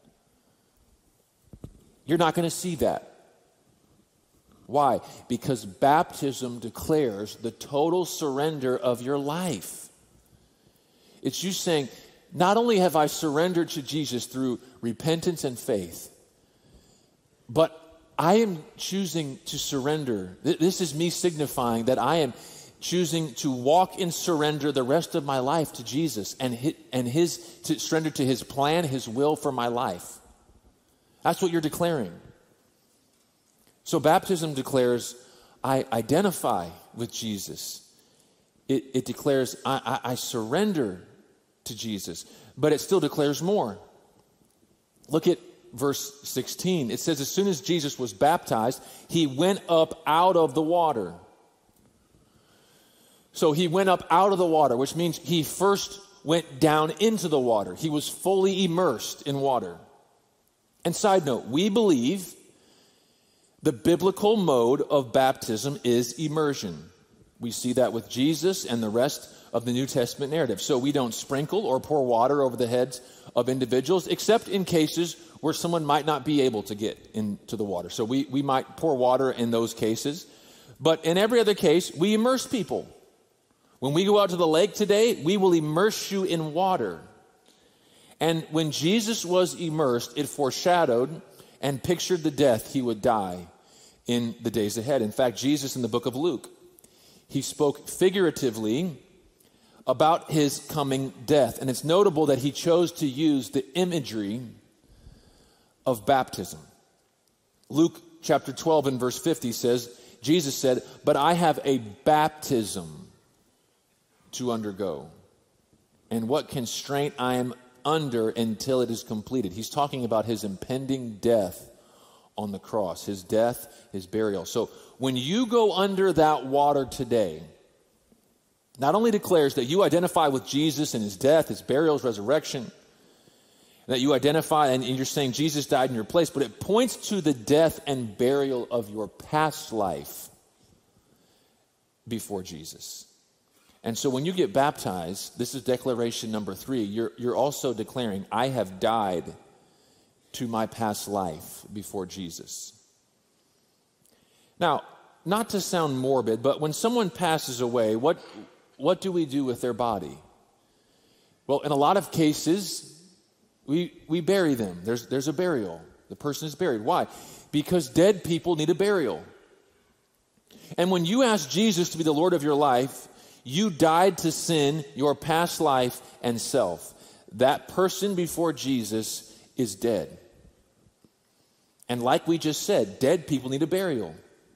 Speaker 11: You're not going to see that. Why? Because baptism declares the total surrender of your life. It's you saying, not only have I surrendered to Jesus through repentance and faith, but I am choosing to surrender. This is me signifying that I am choosing to walk in surrender the rest of my life to Jesus and his, and his to surrender to his plan, his will for my life. That's what you're declaring. So baptism declares, I identify with Jesus. It, it declares, I, I, I surrender to Jesus. But it still declares more. Look at verse sixteen. It says, as soon as Jesus was baptized, he went up out of the water. So he went up out of the water, which means he first went down into the water. He was fully immersed in water. And side note, we believe the biblical mode of baptism is immersion. We see that with Jesus and the rest of the New Testament narrative. So we don't sprinkle or pour water over the heads of individuals, except in cases where someone might not be able to get into the water. So we, we might pour water in those cases. But in every other case, we immerse people. When we go out to the lake today, we will immerse you in water. And when Jesus was immersed, it foreshadowed and pictured the death he would die in the days ahead. In fact, Jesus in the book of Luke, he spoke figuratively about his coming death. And it's notable that he chose to use the imagery of baptism. Luke chapter twelve and verse fifty says, Jesus said, but I have a baptism to undergo, and what constraint I am under until it is completed. He's talking about his impending death on the cross, his death, his burial. So when you go under that water today, not only declares that you identify with Jesus and his death, his burial, his resurrection, that you identify and you're saying Jesus died in your place, but it points to the death and burial of your past life before Jesus. And so when you get baptized, this is declaration number three, you're, you're also declaring, I have died to my past life before Jesus. Now, not to sound morbid, but when someone passes away, what, what do we do with their body? Well, in a lot of cases, we, we bury them. There's, there's a burial. The person is buried. Why? Because dead people need a burial. And when you ask Jesus to be the Lord of your life, you died to sin, your past life, and self. That person before Jesus is dead. And like we just said, dead people need a burial.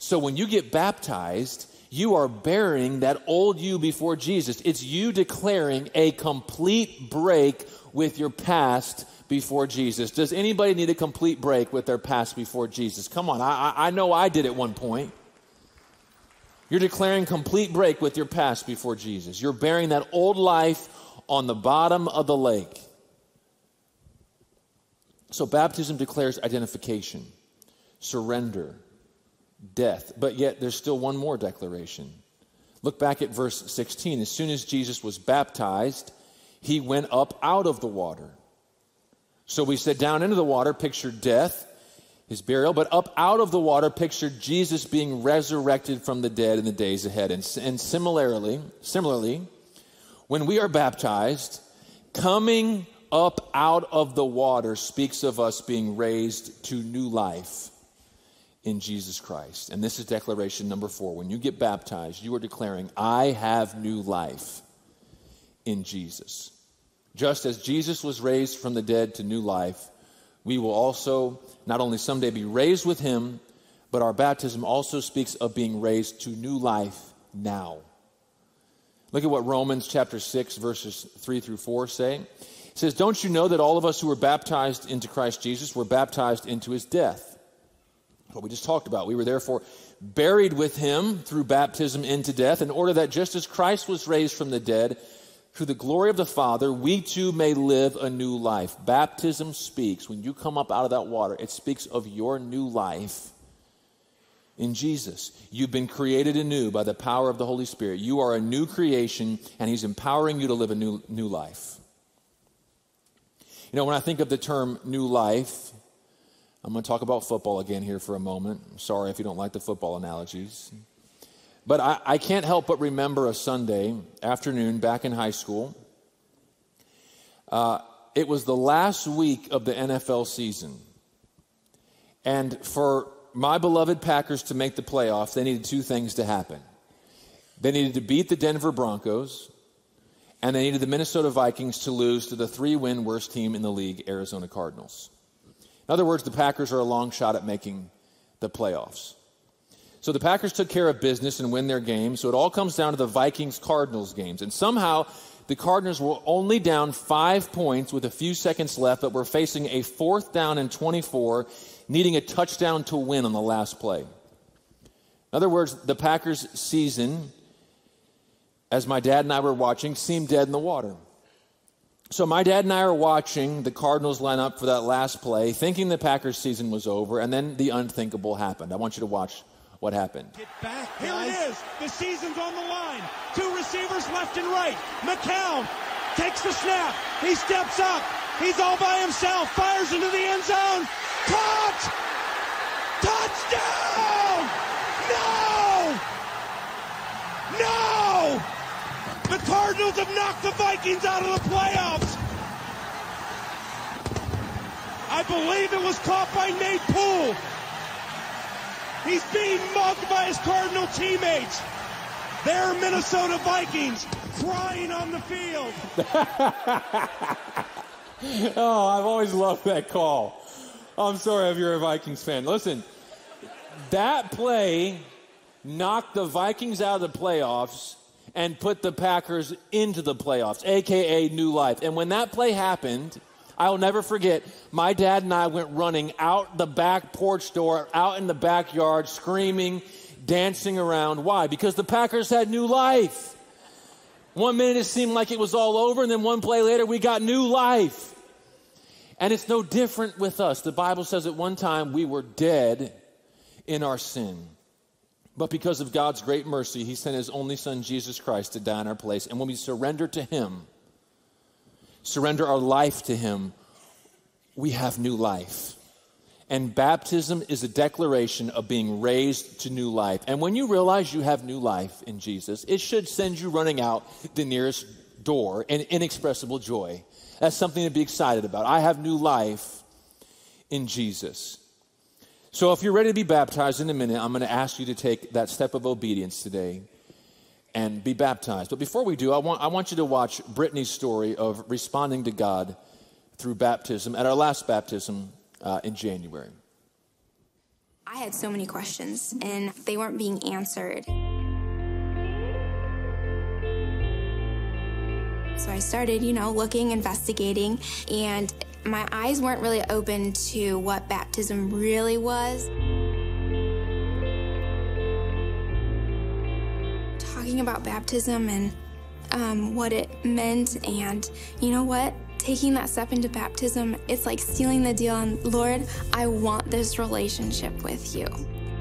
Speaker 11: So when you get baptized, you are burying that old you before Jesus. It's you declaring a complete break with your past before Jesus. Does anybody need a complete break with their past before Jesus? Come on, I, I know I did at one point. You're declaring complete break with your past before Jesus. You're burying that old life on the bottom of the lake. So baptism declares identification, surrender, death. But yet there's still one more declaration. Look back at verse sixteen. As soon as Jesus was baptized, he went up out of the water. So we said down into the water pictured death, his burial, but up out of the water pictured Jesus being resurrected from the dead in the days ahead. And, and similarly, similarly, when we are baptized, coming up out of the water speaks of us being raised to new life in Jesus Christ. And this is declaration number four. When you get baptized, you are declaring, I have new life in Jesus. Just as Jesus was raised from the dead to new life, we will also not only someday be raised with him, but our baptism also speaks of being raised to new life now. Look at what Romans chapter six, verses three through four say. It says, don't you know that all of us who were baptized into Christ Jesus were baptized into his death? What we just talked about. We were therefore buried with him through baptism into death, in order that just as Christ was raised from the dead, through the glory of the Father, we too may live a new life. Baptism speaks, when you come up out of that water, it speaks of your new life in Jesus. You've been created anew by the power of the Holy Spirit. You are a new creation, and he's empowering you to live a new, new life. You know, when I think of the term new life, I'm going to talk about football again here for a moment. I'm sorry if you don't like the football analogies. But I, I can't help but remember a Sunday afternoon back in high school. Uh, it was the last week of the N F L season. And for my beloved Packers to make the playoffs, they needed two things to happen. They needed to beat the Denver Broncos, and they needed the Minnesota Vikings to lose to the three-win worst team in the league, Arizona Cardinals. In other words, the Packers are a long shot at making the playoffs. So the Packers took care of business and win their game. So it all comes down to the Vikings-Cardinals games. And somehow the Cardinals were only down five points with a few seconds left, but were facing a fourth down and twenty-four, needing a touchdown to win on the last play. In other words, the Packers' season, as my dad and I were watching, seemed dead in the water. So my dad and I are watching the Cardinals line up for that last play, thinking the Packers' season was over, and then the unthinkable happened. I want you to watch what happened.
Speaker 12: Get back, guys. Here it is. The season's on the line. Two receivers left and right. McCown takes the snap. He steps up. He's all by himself. Fires into the end zone. Caught! Touchdown! No! No! The Cardinals have knocked the Vikings out of the playoffs. I believe it was caught by Nate Poole. He's being mugged by his Cardinal teammates. They're Minnesota Vikings crying on the field.
Speaker 11: Oh, I've always loved that call. I'm sorry if you're a Vikings fan. Listen, that play knocked the Vikings out of the playoffs and put the Packers into the playoffs, a k a new life. And when that play happened, I'll never forget, my dad and I went running out the back porch door, out in the backyard, screaming, dancing around. Why? Because the Packers had new life. One minute it seemed like it was all over, and then one play later we got new life. And it's no different with us. The Bible says at one time we were dead in our sin. But because of God's great mercy, he sent his only son, Jesus Christ, to die in our place. And when we surrender to him, surrender our life to him, we have new life. And baptism is a declaration of being raised to new life. And when you realize you have new life in Jesus, it should send you running out the nearest door in inexpressible joy. That's something to be excited about. I have new life in Jesus. So if you're ready to be baptized in a minute, I'm going to ask you to take that step of obedience today and be baptized. But before we do, I want I want you to watch Brittany's story of responding to God through baptism at our last baptism uh, in January.
Speaker 13: I had so many questions, and they weren't being answered. So I started, you know, looking, investigating, and my eyes weren't really open to what baptism really was. Talking about baptism and um, what it meant, and you know what? Taking that step into baptism, it's like sealing the deal, and Lord, I want this relationship with you.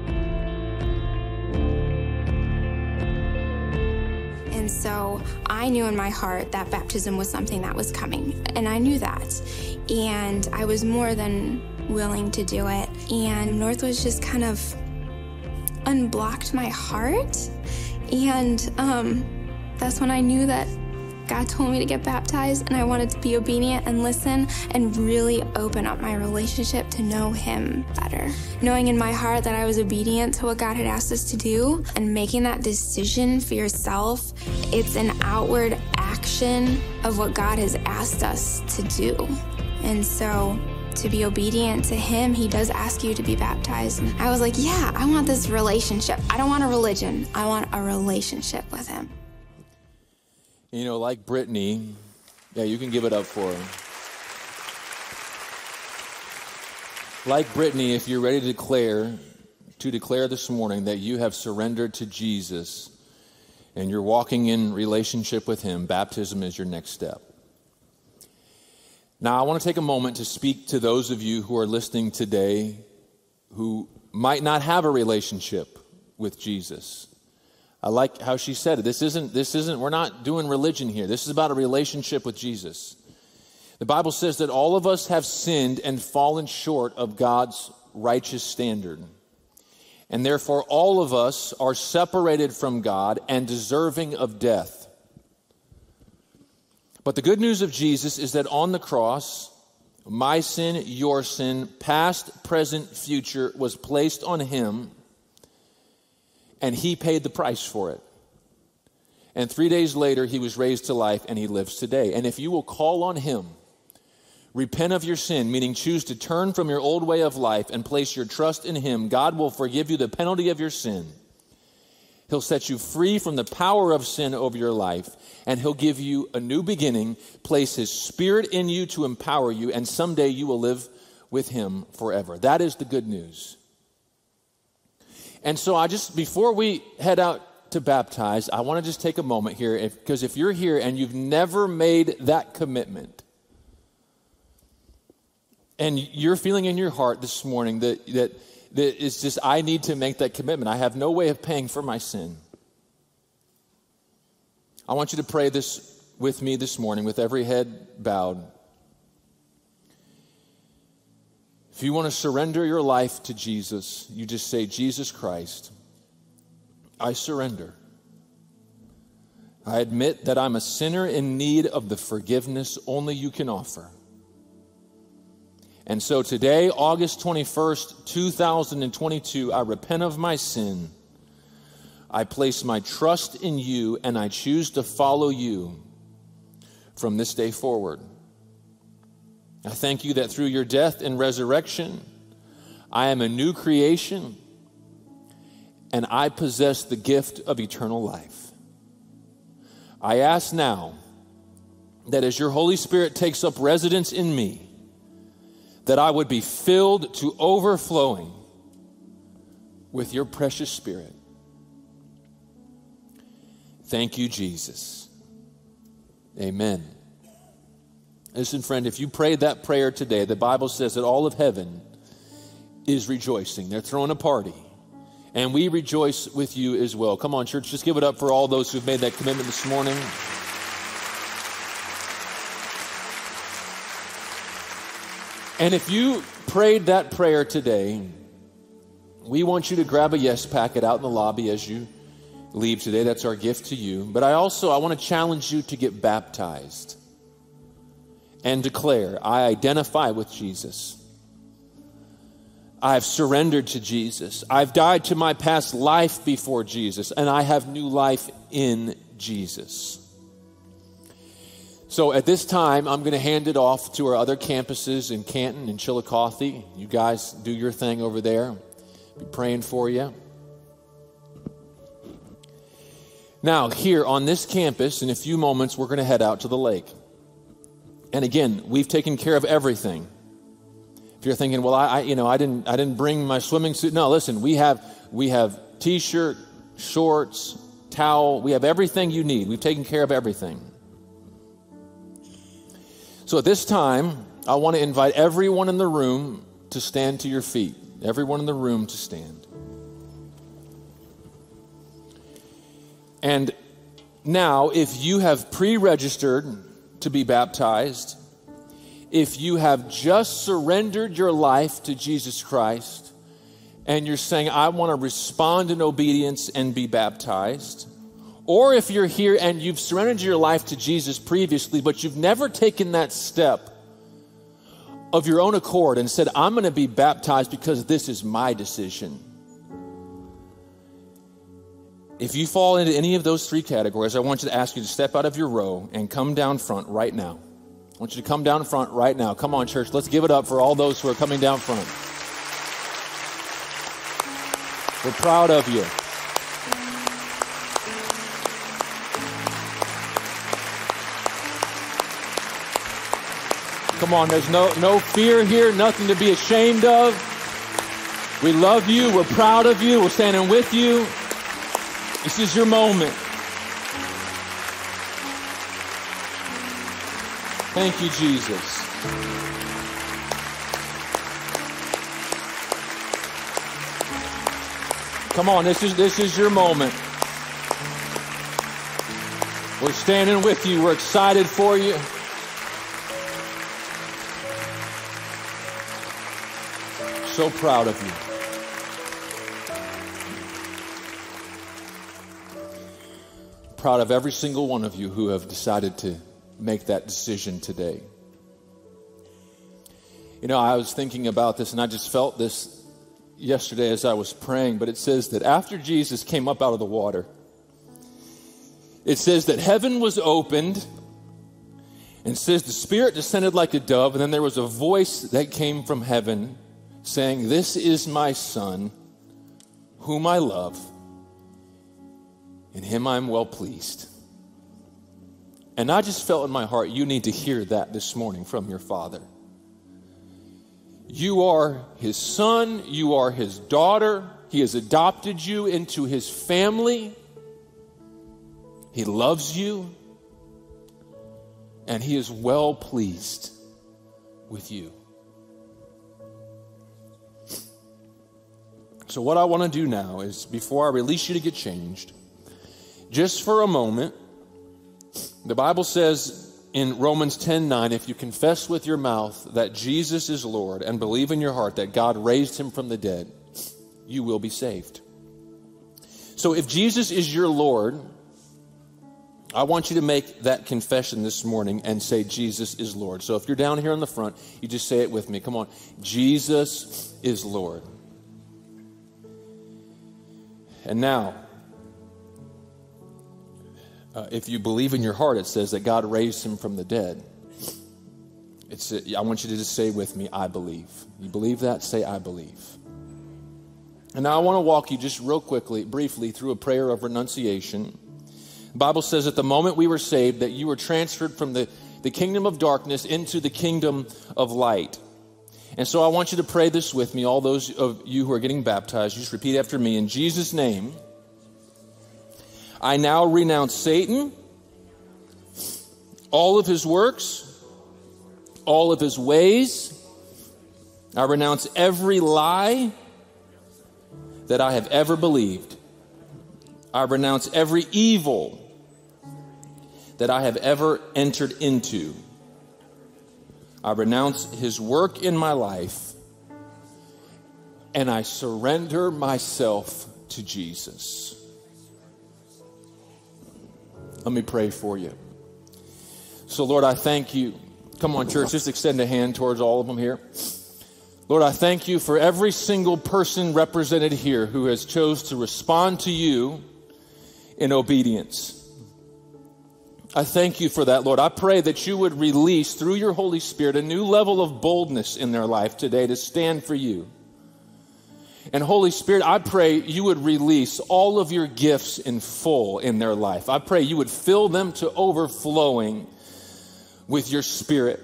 Speaker 13: And so I knew in my heart that baptism was something that was coming, and I knew that. And I was more than willing to do it. And Northwoods just kind of unblocked my heart. And um, that's when I knew that God told me to get baptized, and I wanted to be obedient and listen and really open up my relationship to know Him better. Knowing in my heart that I was obedient to what God had asked us to do, and making that decision for yourself, it's an outward action of what God has asked us to do. And so to be obedient to Him, He does ask you to be baptized. And I was like, yeah, I want this relationship. I don't want a religion. I want a relationship with Him.
Speaker 11: You know, like Brittany, yeah, you can give it up for her. Like Brittany, if you're ready to declare, to declare this morning that you have surrendered to Jesus and you're walking in relationship with Him, baptism is your next step. Now, I want to take a moment to speak to those of you who are listening today who might not have a relationship with Jesus. I like how she said it. This isn't, this isn't, we're not doing religion here. This is about a relationship with Jesus. The Bible says that all of us have sinned and fallen short of God's righteous standard. And therefore, all of us are separated from God and deserving of death. But the good news of Jesus is that on the cross, my sin, your sin, past, present, future, was placed on Him. And He paid the price for it. And three days later, He was raised to life, and He lives today. And if you will call on Him, repent of your sin, meaning choose to turn from your old way of life and place your trust in Him, God will forgive you the penalty of your sin. He'll set you free from the power of sin over your life, and He'll give you a new beginning, place His Spirit in you to empower you, and someday you will live with Him forever. That is the good news. And so I just, before we head out to baptize, I want to just take a moment here, because if, if you're here and you've never made that commitment, and you're feeling in your heart this morning that, that, that it's just, I need to make that commitment. I have no way of paying for my sin. I want you to pray this with me this morning with every head bowed. If you want to surrender your life to Jesus, you just say, Jesus Christ, I surrender. I admit that I'm a sinner in need of the forgiveness only you can offer. And so today, August twenty-first, two thousand twenty-two, I repent of my sin. I place my trust in you, and I choose to follow you from this day forward. I thank you that through your death and resurrection, I am a new creation, and I possess the gift of eternal life. I ask now that as your Holy Spirit takes up residence in me, that I would be filled to overflowing with your precious Spirit. Thank you, Jesus. Amen. Listen, friend, if you prayed that prayer today, the Bible says that all of heaven is rejoicing. They're throwing a party. And we rejoice with you as well. Come on, church, just give it up for all those who've made that commitment this morning. And if you prayed that prayer today, we want you to grab a yes packet out in the lobby as you leave today. That's our gift to you. But I also, I want to challenge you to get baptized and declare, I identify with Jesus. I've surrendered to Jesus. I've died to my past life before Jesus, and I have new life in Jesus. So at this time, I'm going to hand it off to our other campuses in Canton and Chillicothe. You guys do your thing over there. Be praying for you. Now, here on this campus, in a few moments, we're going to head out to the lake. And again, we've taken care of everything. If you're thinking, well, I, I you know, I didn't, I didn't bring my swimming suit. No, listen, we have, we have t-shirt, shorts, towel. We have everything you need. We've taken care of everything. So at this time, I want to invite everyone in the room to stand to your feet. Everyone in the room to stand. And now, if you have pre-registered to be baptized, if you have just surrendered your life to Jesus Christ, and you're saying, I want to respond in obedience and be baptized, or if you're here and you've surrendered your life to Jesus previously, but you've never taken that step of your own accord and said, I'm going to be baptized because this is my decision. If you fall into any of those three categories, I want you to ask you to step out of your row and come down front right now. I want you to come down front right now. Come on, church. Let's give it up for all those who are coming down front. We're proud of you. Come on, there's no, no fear here, nothing to be ashamed of. We love you. We're proud of you. We're standing with you. This is your moment. Thank you, Jesus. Come on, this is this is your moment. We're standing with you. We're excited for you. So proud of you. Proud of every single one of you who have decided to make that decision today. You know, I was thinking about this and I just felt this yesterday as I was praying, but it says that after Jesus came up out of the water, it says that heaven was opened, and it says the Spirit descended like a dove, and then there was a voice that came from heaven saying, this is my Son, whom I love. In him I'm well pleased. And I just felt in my heart, you need to hear that this morning from your Father. You are his son. You are his daughter. He has adopted you into his family. He loves you. And he is well pleased with you. So what I want to do now is, before I release you to get changed, just for a moment, the Bible says in Romans ten nine, if you confess with your mouth that Jesus is Lord and believe in your heart that God raised him from the dead, you will be saved. So if Jesus is your Lord, I want you to make that confession this morning and say, Jesus is Lord. So if you're down here in the front, you just say it with me. Come on. Jesus is Lord. And now, uh, if you believe in your heart, it says that God raised him from the dead. It's, uh, I want you to just say with me, I believe. You believe that? Say, I believe. And now I want to walk you just real quickly, briefly, through a prayer of renunciation. The Bible says at the moment we were saved that you were transferred from the, the kingdom of darkness into the kingdom of light. And so I want you to pray this with me, all those of you who are getting baptized. Just repeat after me. In Jesus' name, I now renounce Satan, all of his works, all of his ways. I renounce every lie that I have ever believed. I renounce every evil that I have ever entered into. I renounce his work in my life, and I surrender myself to Jesus. Let me pray for you. So, Lord, I thank you. Come on, church, just extend a hand towards all of them here. Lord, I thank you for every single person represented here who has chose to respond to you in obedience. I thank you for that, Lord. I pray that you would release through your Holy Spirit a new level of boldness in their life today to stand for you. And Holy Spirit, I pray you would release all of your gifts in full in their life. I pray you would fill them to overflowing with your Spirit.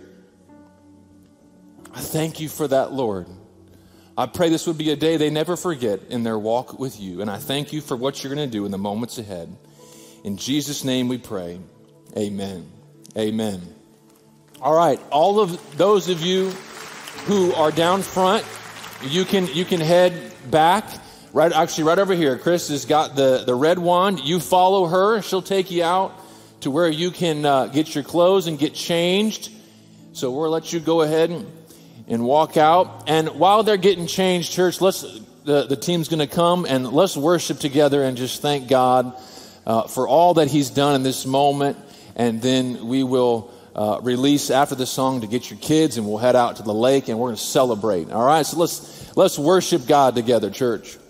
Speaker 11: I thank you for that, Lord. I pray this would be a day they never forget in their walk with you. And I thank you for what you're going to do in the moments ahead. In Jesus' name we pray. Amen. Amen. All right. All of those of you who are down front, you can you can head back. Right, actually right over here. Chris has got the, the red wand. You follow her. She'll take you out to where you can uh, get your clothes and get changed. So we'll let you go ahead and, and walk out. And while they're getting changed, church, let's the, the team's going to come and let's worship together and just thank God uh, for all that he's done in this moment. And then we will uh, release after the song to get your kids, and we'll head out to the lake and we're going to celebrate. All right, so let's let's worship God together, church.